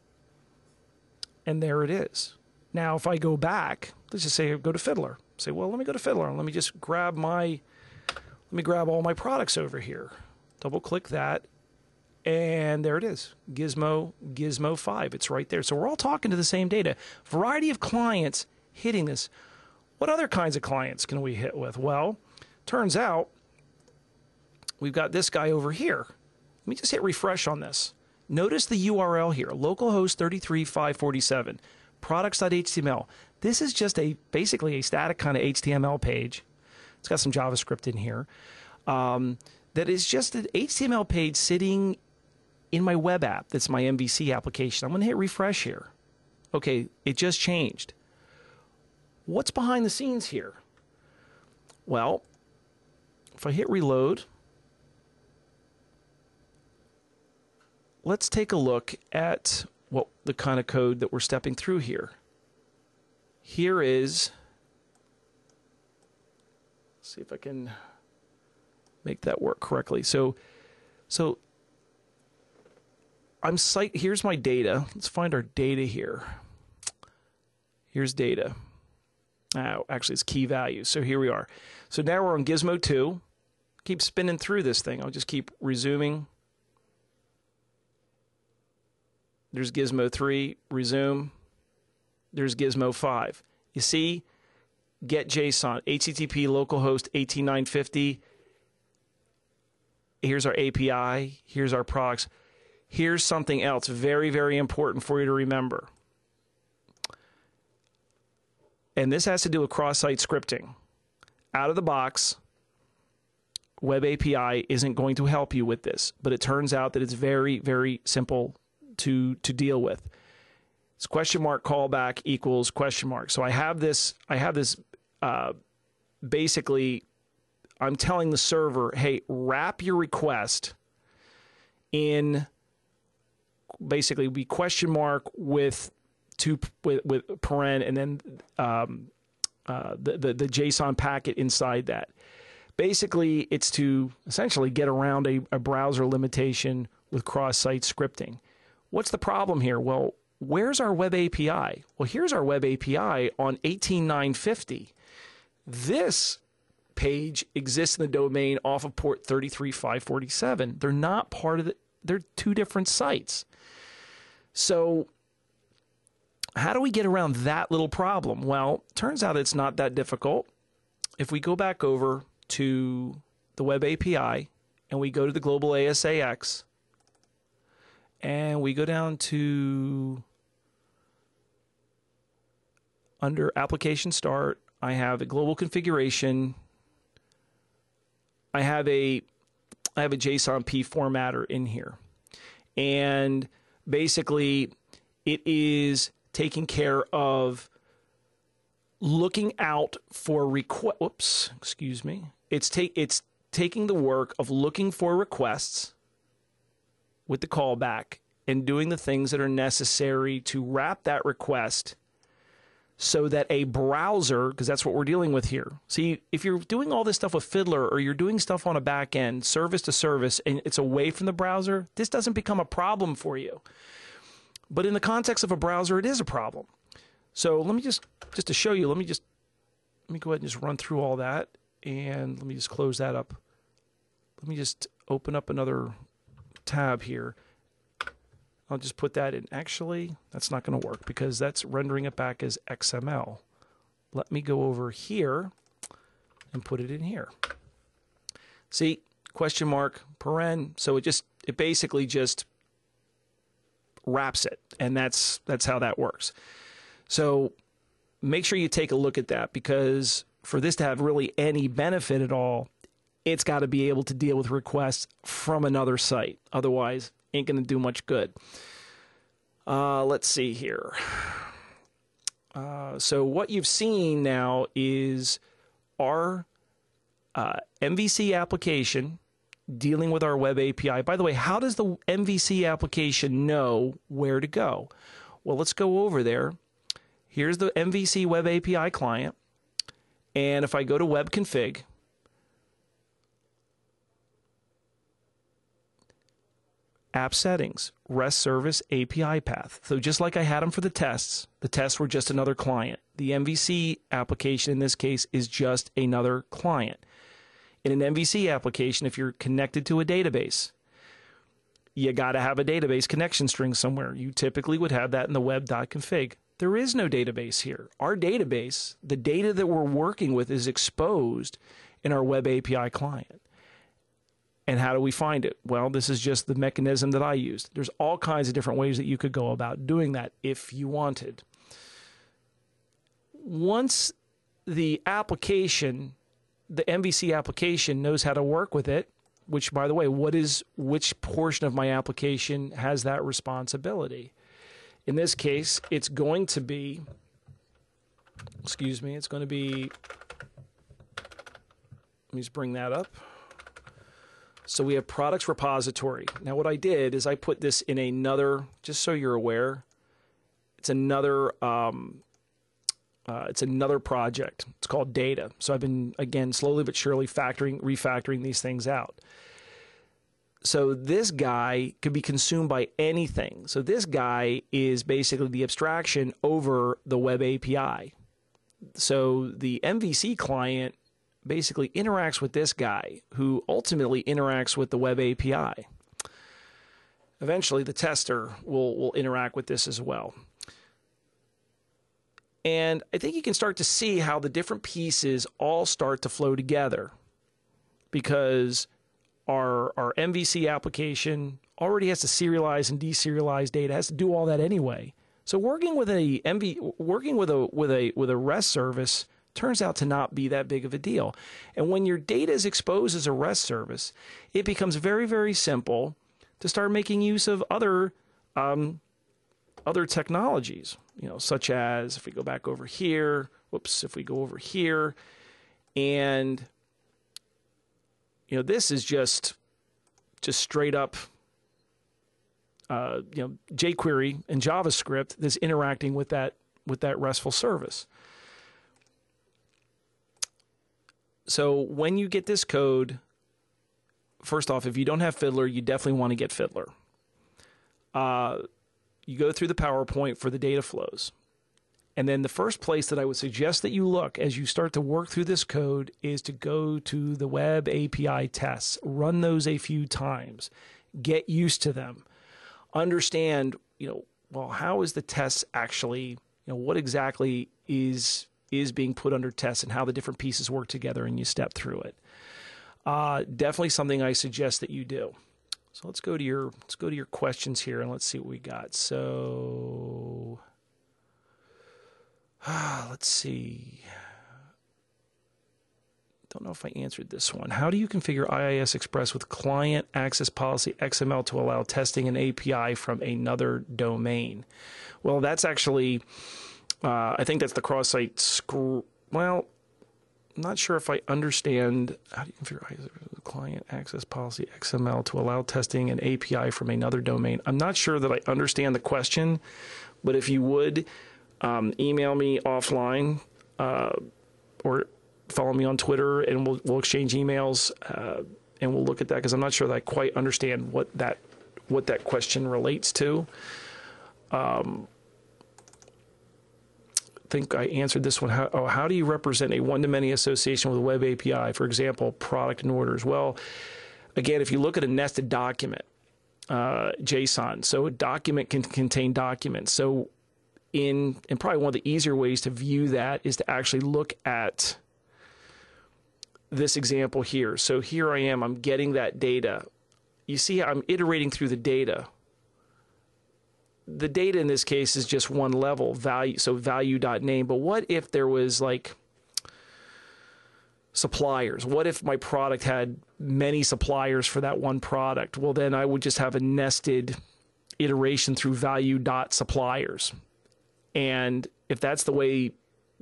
And there it is. Now, if I go back, let's just say I go to Fiddler. Say, well, let me go to Fiddler and let me just grab all my products over here. Double click that. And there it is. Gizmo 5. It's right there. So we're all talking to the same data. Variety of clients hitting this. What other kinds of clients can we hit with? Well, turns out we've got this guy over here. Let me just hit refresh on this. Notice the URL here, localhost 33547, products.html. This is just basically a static kind of HTML page. It's got some JavaScript in here. That is just an HTML page sitting in my web app. That's my MVC application. I'm going to hit refresh here. Okay, it just changed. What's behind the scenes here? Well, if I hit reload, let's take a look at what the kind of code that we're stepping through here. Here is, let's see if I can make that work correctly. So here's my data. Let's find our data here. Here's data. Oh, actually, it's key values. So here we are. So now we're on Gizmo 2. Keep spinning through this thing. I'll just keep resuming. There's Gizmo 3, resume. There's Gizmo 5. You see, get JSON, HTTP localhost 18950. Here's our API. Here's our products. Here's something else very, very important for you to remember. And this has to do with cross-site scripting. Out of the box, Web API isn't going to help you with this, but it turns out that it's very, very simple to deal with. It's question mark callback equals question mark. So I have this basically, I'm telling the server, hey, wrap your request in basically be question mark with paren and then the JSON packet inside that. Basically, it's to essentially get around a browser limitation with cross-site scripting. What's the problem here? Well, where's our Web API? Well, here's our Web API on 18950. This page exists in the domain off of port 33547. They're not part of the, they're two different sites. So how do we get around that little problem? Well, turns out it's not that difficult. If we go back over to the Web API and we go to the global ASAX and we go down to under application start, I have a global configuration. I have a JSON P formatter in here. And basically it is taking care of looking out for it's taking the work of looking for requests with the callback and doing the things that are necessary to wrap that request so that a browser, because that's what we're dealing with here. See, if you're doing all this stuff with Fiddler or you're doing stuff on a back end, service to service, and it's away from the browser, this doesn't become a problem for you. But in the context of a browser, it is a problem. So let me just to show you, let me go ahead and just run through all that. And let me just close that up. Let me just open up another tab here. I'll just put that in. Actually, that's not going to work because that's rendering it back as XML. Let me go over here and put it in here. See, question mark, paren. So it basically just wraps it, and that's how that works. So make sure you take a look at that, because for this to have really any benefit at all, it's got to be able to deal with requests from another site. Otherwise, ain't going to do much good. Let's see here. So what you've seen now is our MVC application dealing with our Web API. By the way, how does the MVC application know where to go? Well, let's go over there. Here's the MVC Web API client. And if I go to web config, app settings, REST service, API path. So just like I had them for the tests were just another client. The MVC application in this case is just another client. In an MVC application, if you're connected to a database, you got to have a database connection string somewhere. You typically would have that in the web.config. There is no database here. Our database, the data that we're working with, is exposed in our web API client. And how do we find it? Well, this is just the mechanism that I used. There's all kinds of different ways that you could go about doing that if you wanted. Once the application, the MVC application, knows how to work with it, which, by the way, which portion of my application has that responsibility? In this case, it's going to be, let me just bring that up. So we have products repository. Now what I did is I put this in another, just so you're aware, it's another project. It's called data. So I've been, again, slowly but surely refactoring these things out. So this guy could be consumed by anything. So this guy is basically the abstraction over the web API. So the MVC client basically interacts with this guy, who ultimately interacts with the web API. Eventually, the tester will interact with this as well. And I think you can start to see how the different pieces all start to flow together, because our MVC application already has to serialize and deserialize data, has to do all that anyway. So working with a REST service turns out to not be that big of a deal. And when your data is exposed as a REST service, it becomes very, very simple to start making use of other technologies, such as, if we go back over here, if we go over here, and this is just straight up jQuery and JavaScript that's interacting with that RESTful service. So when you get this code, first off, if you don't have Fiddler, you definitely want to get Fiddler. You go through the PowerPoint for the data flows. And then the first place that I would suggest that you look as you start to work through this code is to go to the web API tests. Run those a few times. Get used to them. Understand, how is the test actually, what exactly is being put under test and how the different pieces work together, and you step through it. Definitely something I suggest that you do. So let's go to your questions here and let's see what we got. So let's see. Don't know if I answered this one. How do you configure IIS Express with client access policy XML to allow testing an API from another domain? Well, that's actually, I think that's the cross-site well, I'm not sure if I understand. How do you configure client access policy XML to allow testing an API from another domain? I'm not sure that I understand the question, but if you would, email me offline or follow me on Twitter, and we'll exchange emails and we'll look at that, because I'm not sure that I quite understand what that question relates to. I think I answered this one. How do you represent a one-to-many association with a web API, for example, product and orders? Well, again, if you look at a nested document, JSON, so a document can contain documents. So and probably one of the easier ways to view that is to actually look at this example here. So here I am, I'm getting that data. You see, I'm iterating through the data. The data in this case is just one level, value, so value.name. But what if there was like suppliers? What if my product had many suppliers for that one product? Well, then I would just have a nested iteration through value.suppliers. And if that's the way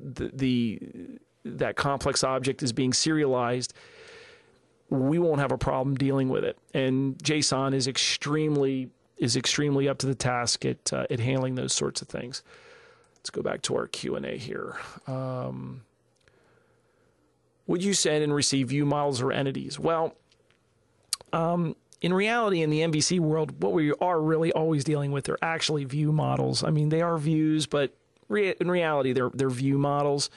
that complex object is being serialized, we won't have a problem dealing with it. And JSON is extremely up to the task at handling those sorts of things. Let's go back to our Q&A here. Would you send and receive view models or entities? Well, in reality, in the MVC world, what we are really always dealing with are actually view models. I mean, they are views, but in reality, they're view models.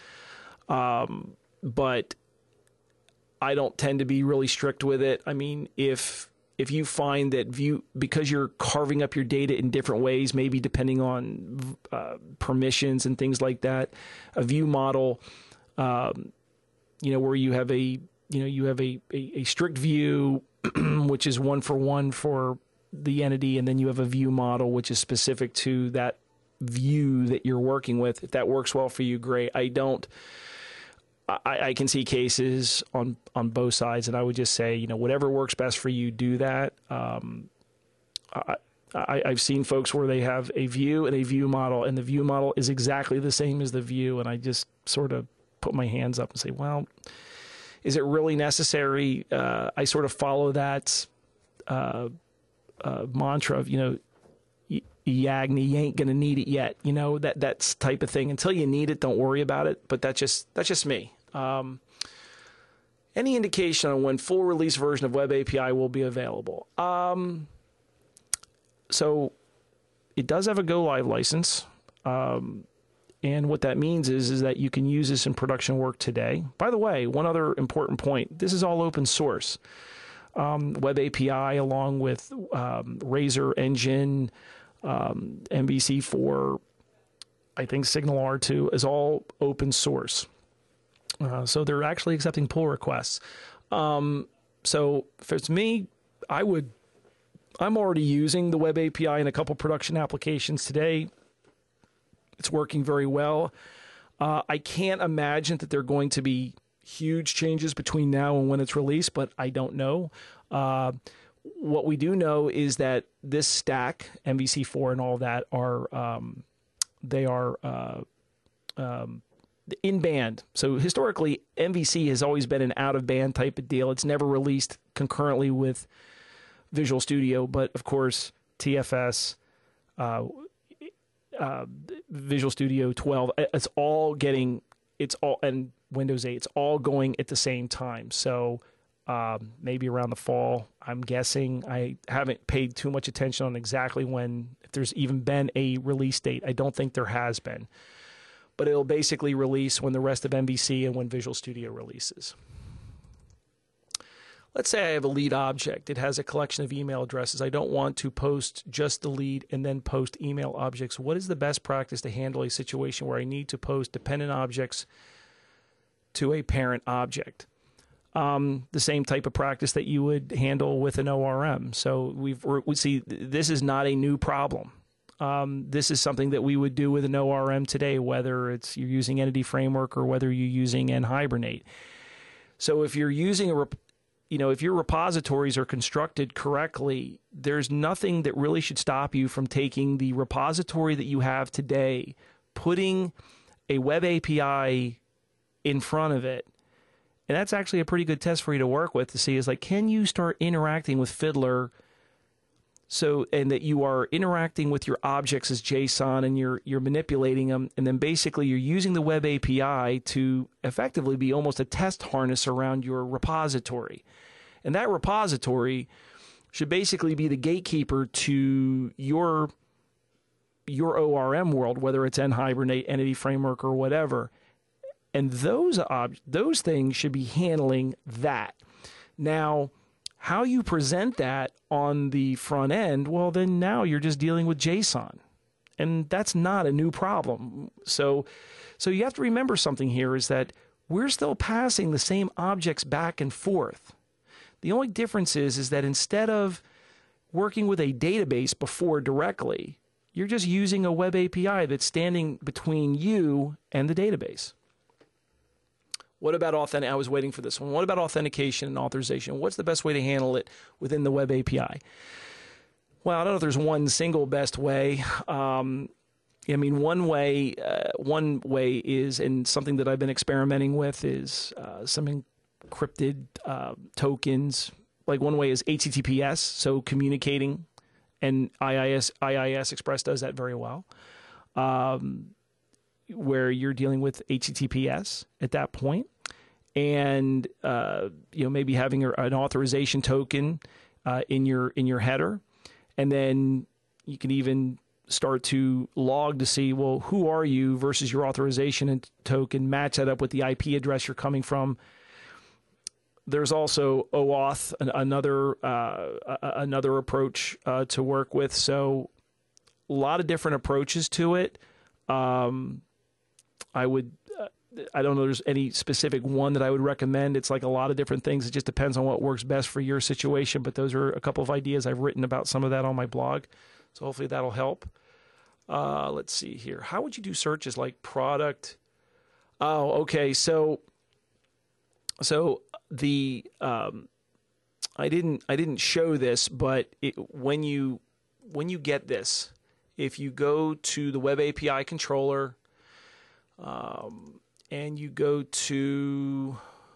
But I don't tend to be really strict with it. I mean, if you find that because you're carving up your data in different ways, maybe depending on permissions and things like that, a view model, where you have a strict view, which is one for the entity, and then you have a view model, which is specific to that view that you're working with. If that works well for you, great. I can see cases on both sides, and I would just say, whatever works best for you, do that. I've seen folks where they have a view and a view model, and the view model is exactly the same as the view, and I just sort of put my hands up and say, well, is it really necessary? I sort of follow that mantra of, Yagni, you ain't gonna need it yet. That's type of thing. Until you need it, don't worry about it. But that's just me. Any indication on when full release version of Web API will be available? So it does have a go live license. And what that means is that you can use this in production work today. By the way, one other important point, this is all open source. Web API along with Razor Engine, MVC4, I think SignalR2 is all open source. So they're actually accepting pull requests. So if it's me, I'm already using the Web API in a couple production applications today. It's working very well. I can't imagine that there are going to be huge changes between now and when it's released, but I don't know. What we do know is that this stack, MVC4 and all that, they are in band. So historically, MVC has always been an out-of-band type of deal. It's never released concurrently with Visual Studio, but of course, TFS, Visual Studio 12, and Windows 8, it's all going at the same time. So maybe around the fall, I'm guessing. I haven't paid too much attention on exactly if there's even been a release date. I don't think there has been. But it'll basically release when the rest of MVC and when Visual Studio releases. Let's say I have a lead object. It has a collection of email addresses. I don't want to post just the lead and then post email objects. What is the best practice to handle a situation where I need to post dependent objects to a parent object? The same type of practice that you would handle with an ORM. So we see this is not a new problem. This is something that we would do with an ORM today, whether it's you're using Entity Framework or whether you're using NHibernate. So if you're using if your repositories are constructed correctly, there's nothing that really should stop you from taking the repository that you have today, putting a Web API in front of it. And that's actually a pretty good test for you to work with to see is can you start interacting with Fiddler and that you are interacting with your objects as JSON and you're manipulating them, and then basically you're using the Web API to effectively be almost a test harness around your repository. And that repository should basically be the gatekeeper to your ORM world, whether it's NHibernate, Entity Framework, or whatever. And those things should be handling that. Now, how you present that on the front end, well, then now you're just dealing with JSON. And that's not a new problem. So you have to remember something here is that we're still passing the same objects back and forth. The only difference is that instead of working with a database before directly, you're just using a Web API that's standing between you and the database. What about I was waiting for this one. What about authentication and authorization? What's the best way to handle it within the Web API? Well, I don't know if there's one single best way. One way is, and something that I've been experimenting with is some encrypted tokens. One way is HTTPS, so communicating, and IIS Express does that very well. Where you're dealing with HTTPS at that point, and maybe having an authorization token in your header, and then you can even start to log to see, well, who are you versus your authorization and token, match that up with the IP address you're coming from. There's also OAuth, another approach to work with. So a lot of different approaches to it. I don't know there's any specific one that I would recommend. It's like a lot of different things. It just depends on what works best for your situation. But those are a couple of ideas. I've written about some of that on my blog. So hopefully that'll help. Let's see here. How would you do searches like product? Oh, okay. So the I didn't show this, but when you get this, if you go to the Web API controller, and you go to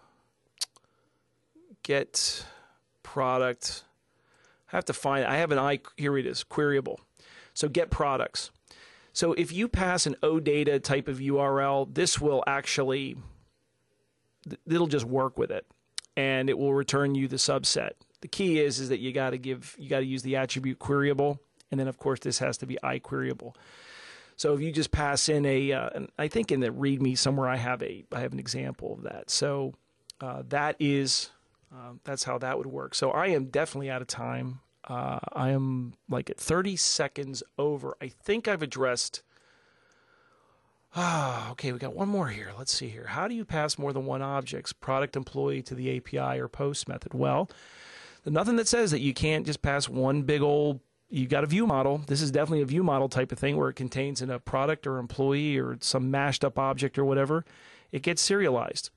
get product, I have here it is, queryable. So get products. So if you pass an OData type of URL, this will actually, it'll just work with it, and it will return you the subset. The key is that you got to use the attribute queryable, and then of course this has to be iQueryable. So if you just pass in and I think in the README somewhere I have an example of that. So that's how that would work. So I am definitely out of time. I am like at 30 seconds over. I think I've addressed. Okay, we got one more here. Let's see here. How do you pass more than one objects, product, employee, to the API or post method? Well, there's nothing that says that you can't just pass one big old. You got a view model. This is definitely a view model type of thing where it contains in a product or employee or some mashed up object or whatever. It gets serialized.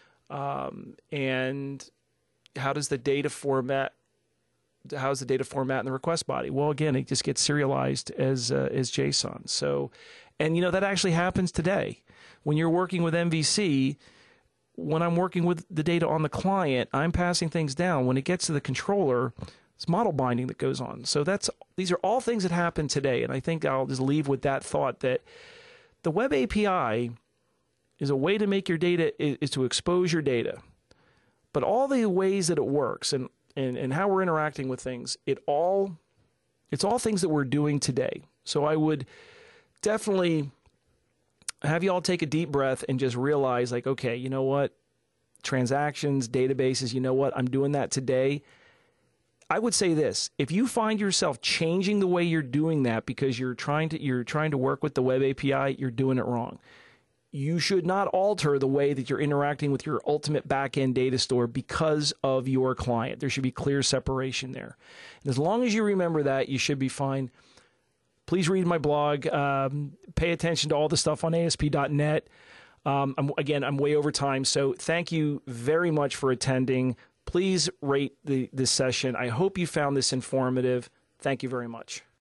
And how does the data format? How's the data format in the request body? Well, again, it just gets serialized as JSON. So, and that actually happens today. When you're working with MVC, when I'm working with the data on the client, I'm passing things down. When it gets to the controller, it's model binding that goes on. So these are all things that happen today. And I think I'll just leave with that thought that the Web API is a way to make your data, is to expose your data. But all the ways that it works and how we're interacting with things, it's all things that we're doing today. So I would definitely have you all take a deep breath and just realize, like, okay, you know what? Transactions, databases, you know what? I'm doing that today. I would say this: if you find yourself changing the way you're doing that because you're trying to work with the Web API, you're doing it wrong. You should not alter the way that you're interacting with your ultimate backend data store because of your client. There should be clear separation there. And as long as you remember that, you should be fine. Please read my blog. Pay attention to all the stuff on ASP.net. I'm way over time, so thank you very much for attending. Please rate this session. I hope you found this informative. Thank you very much.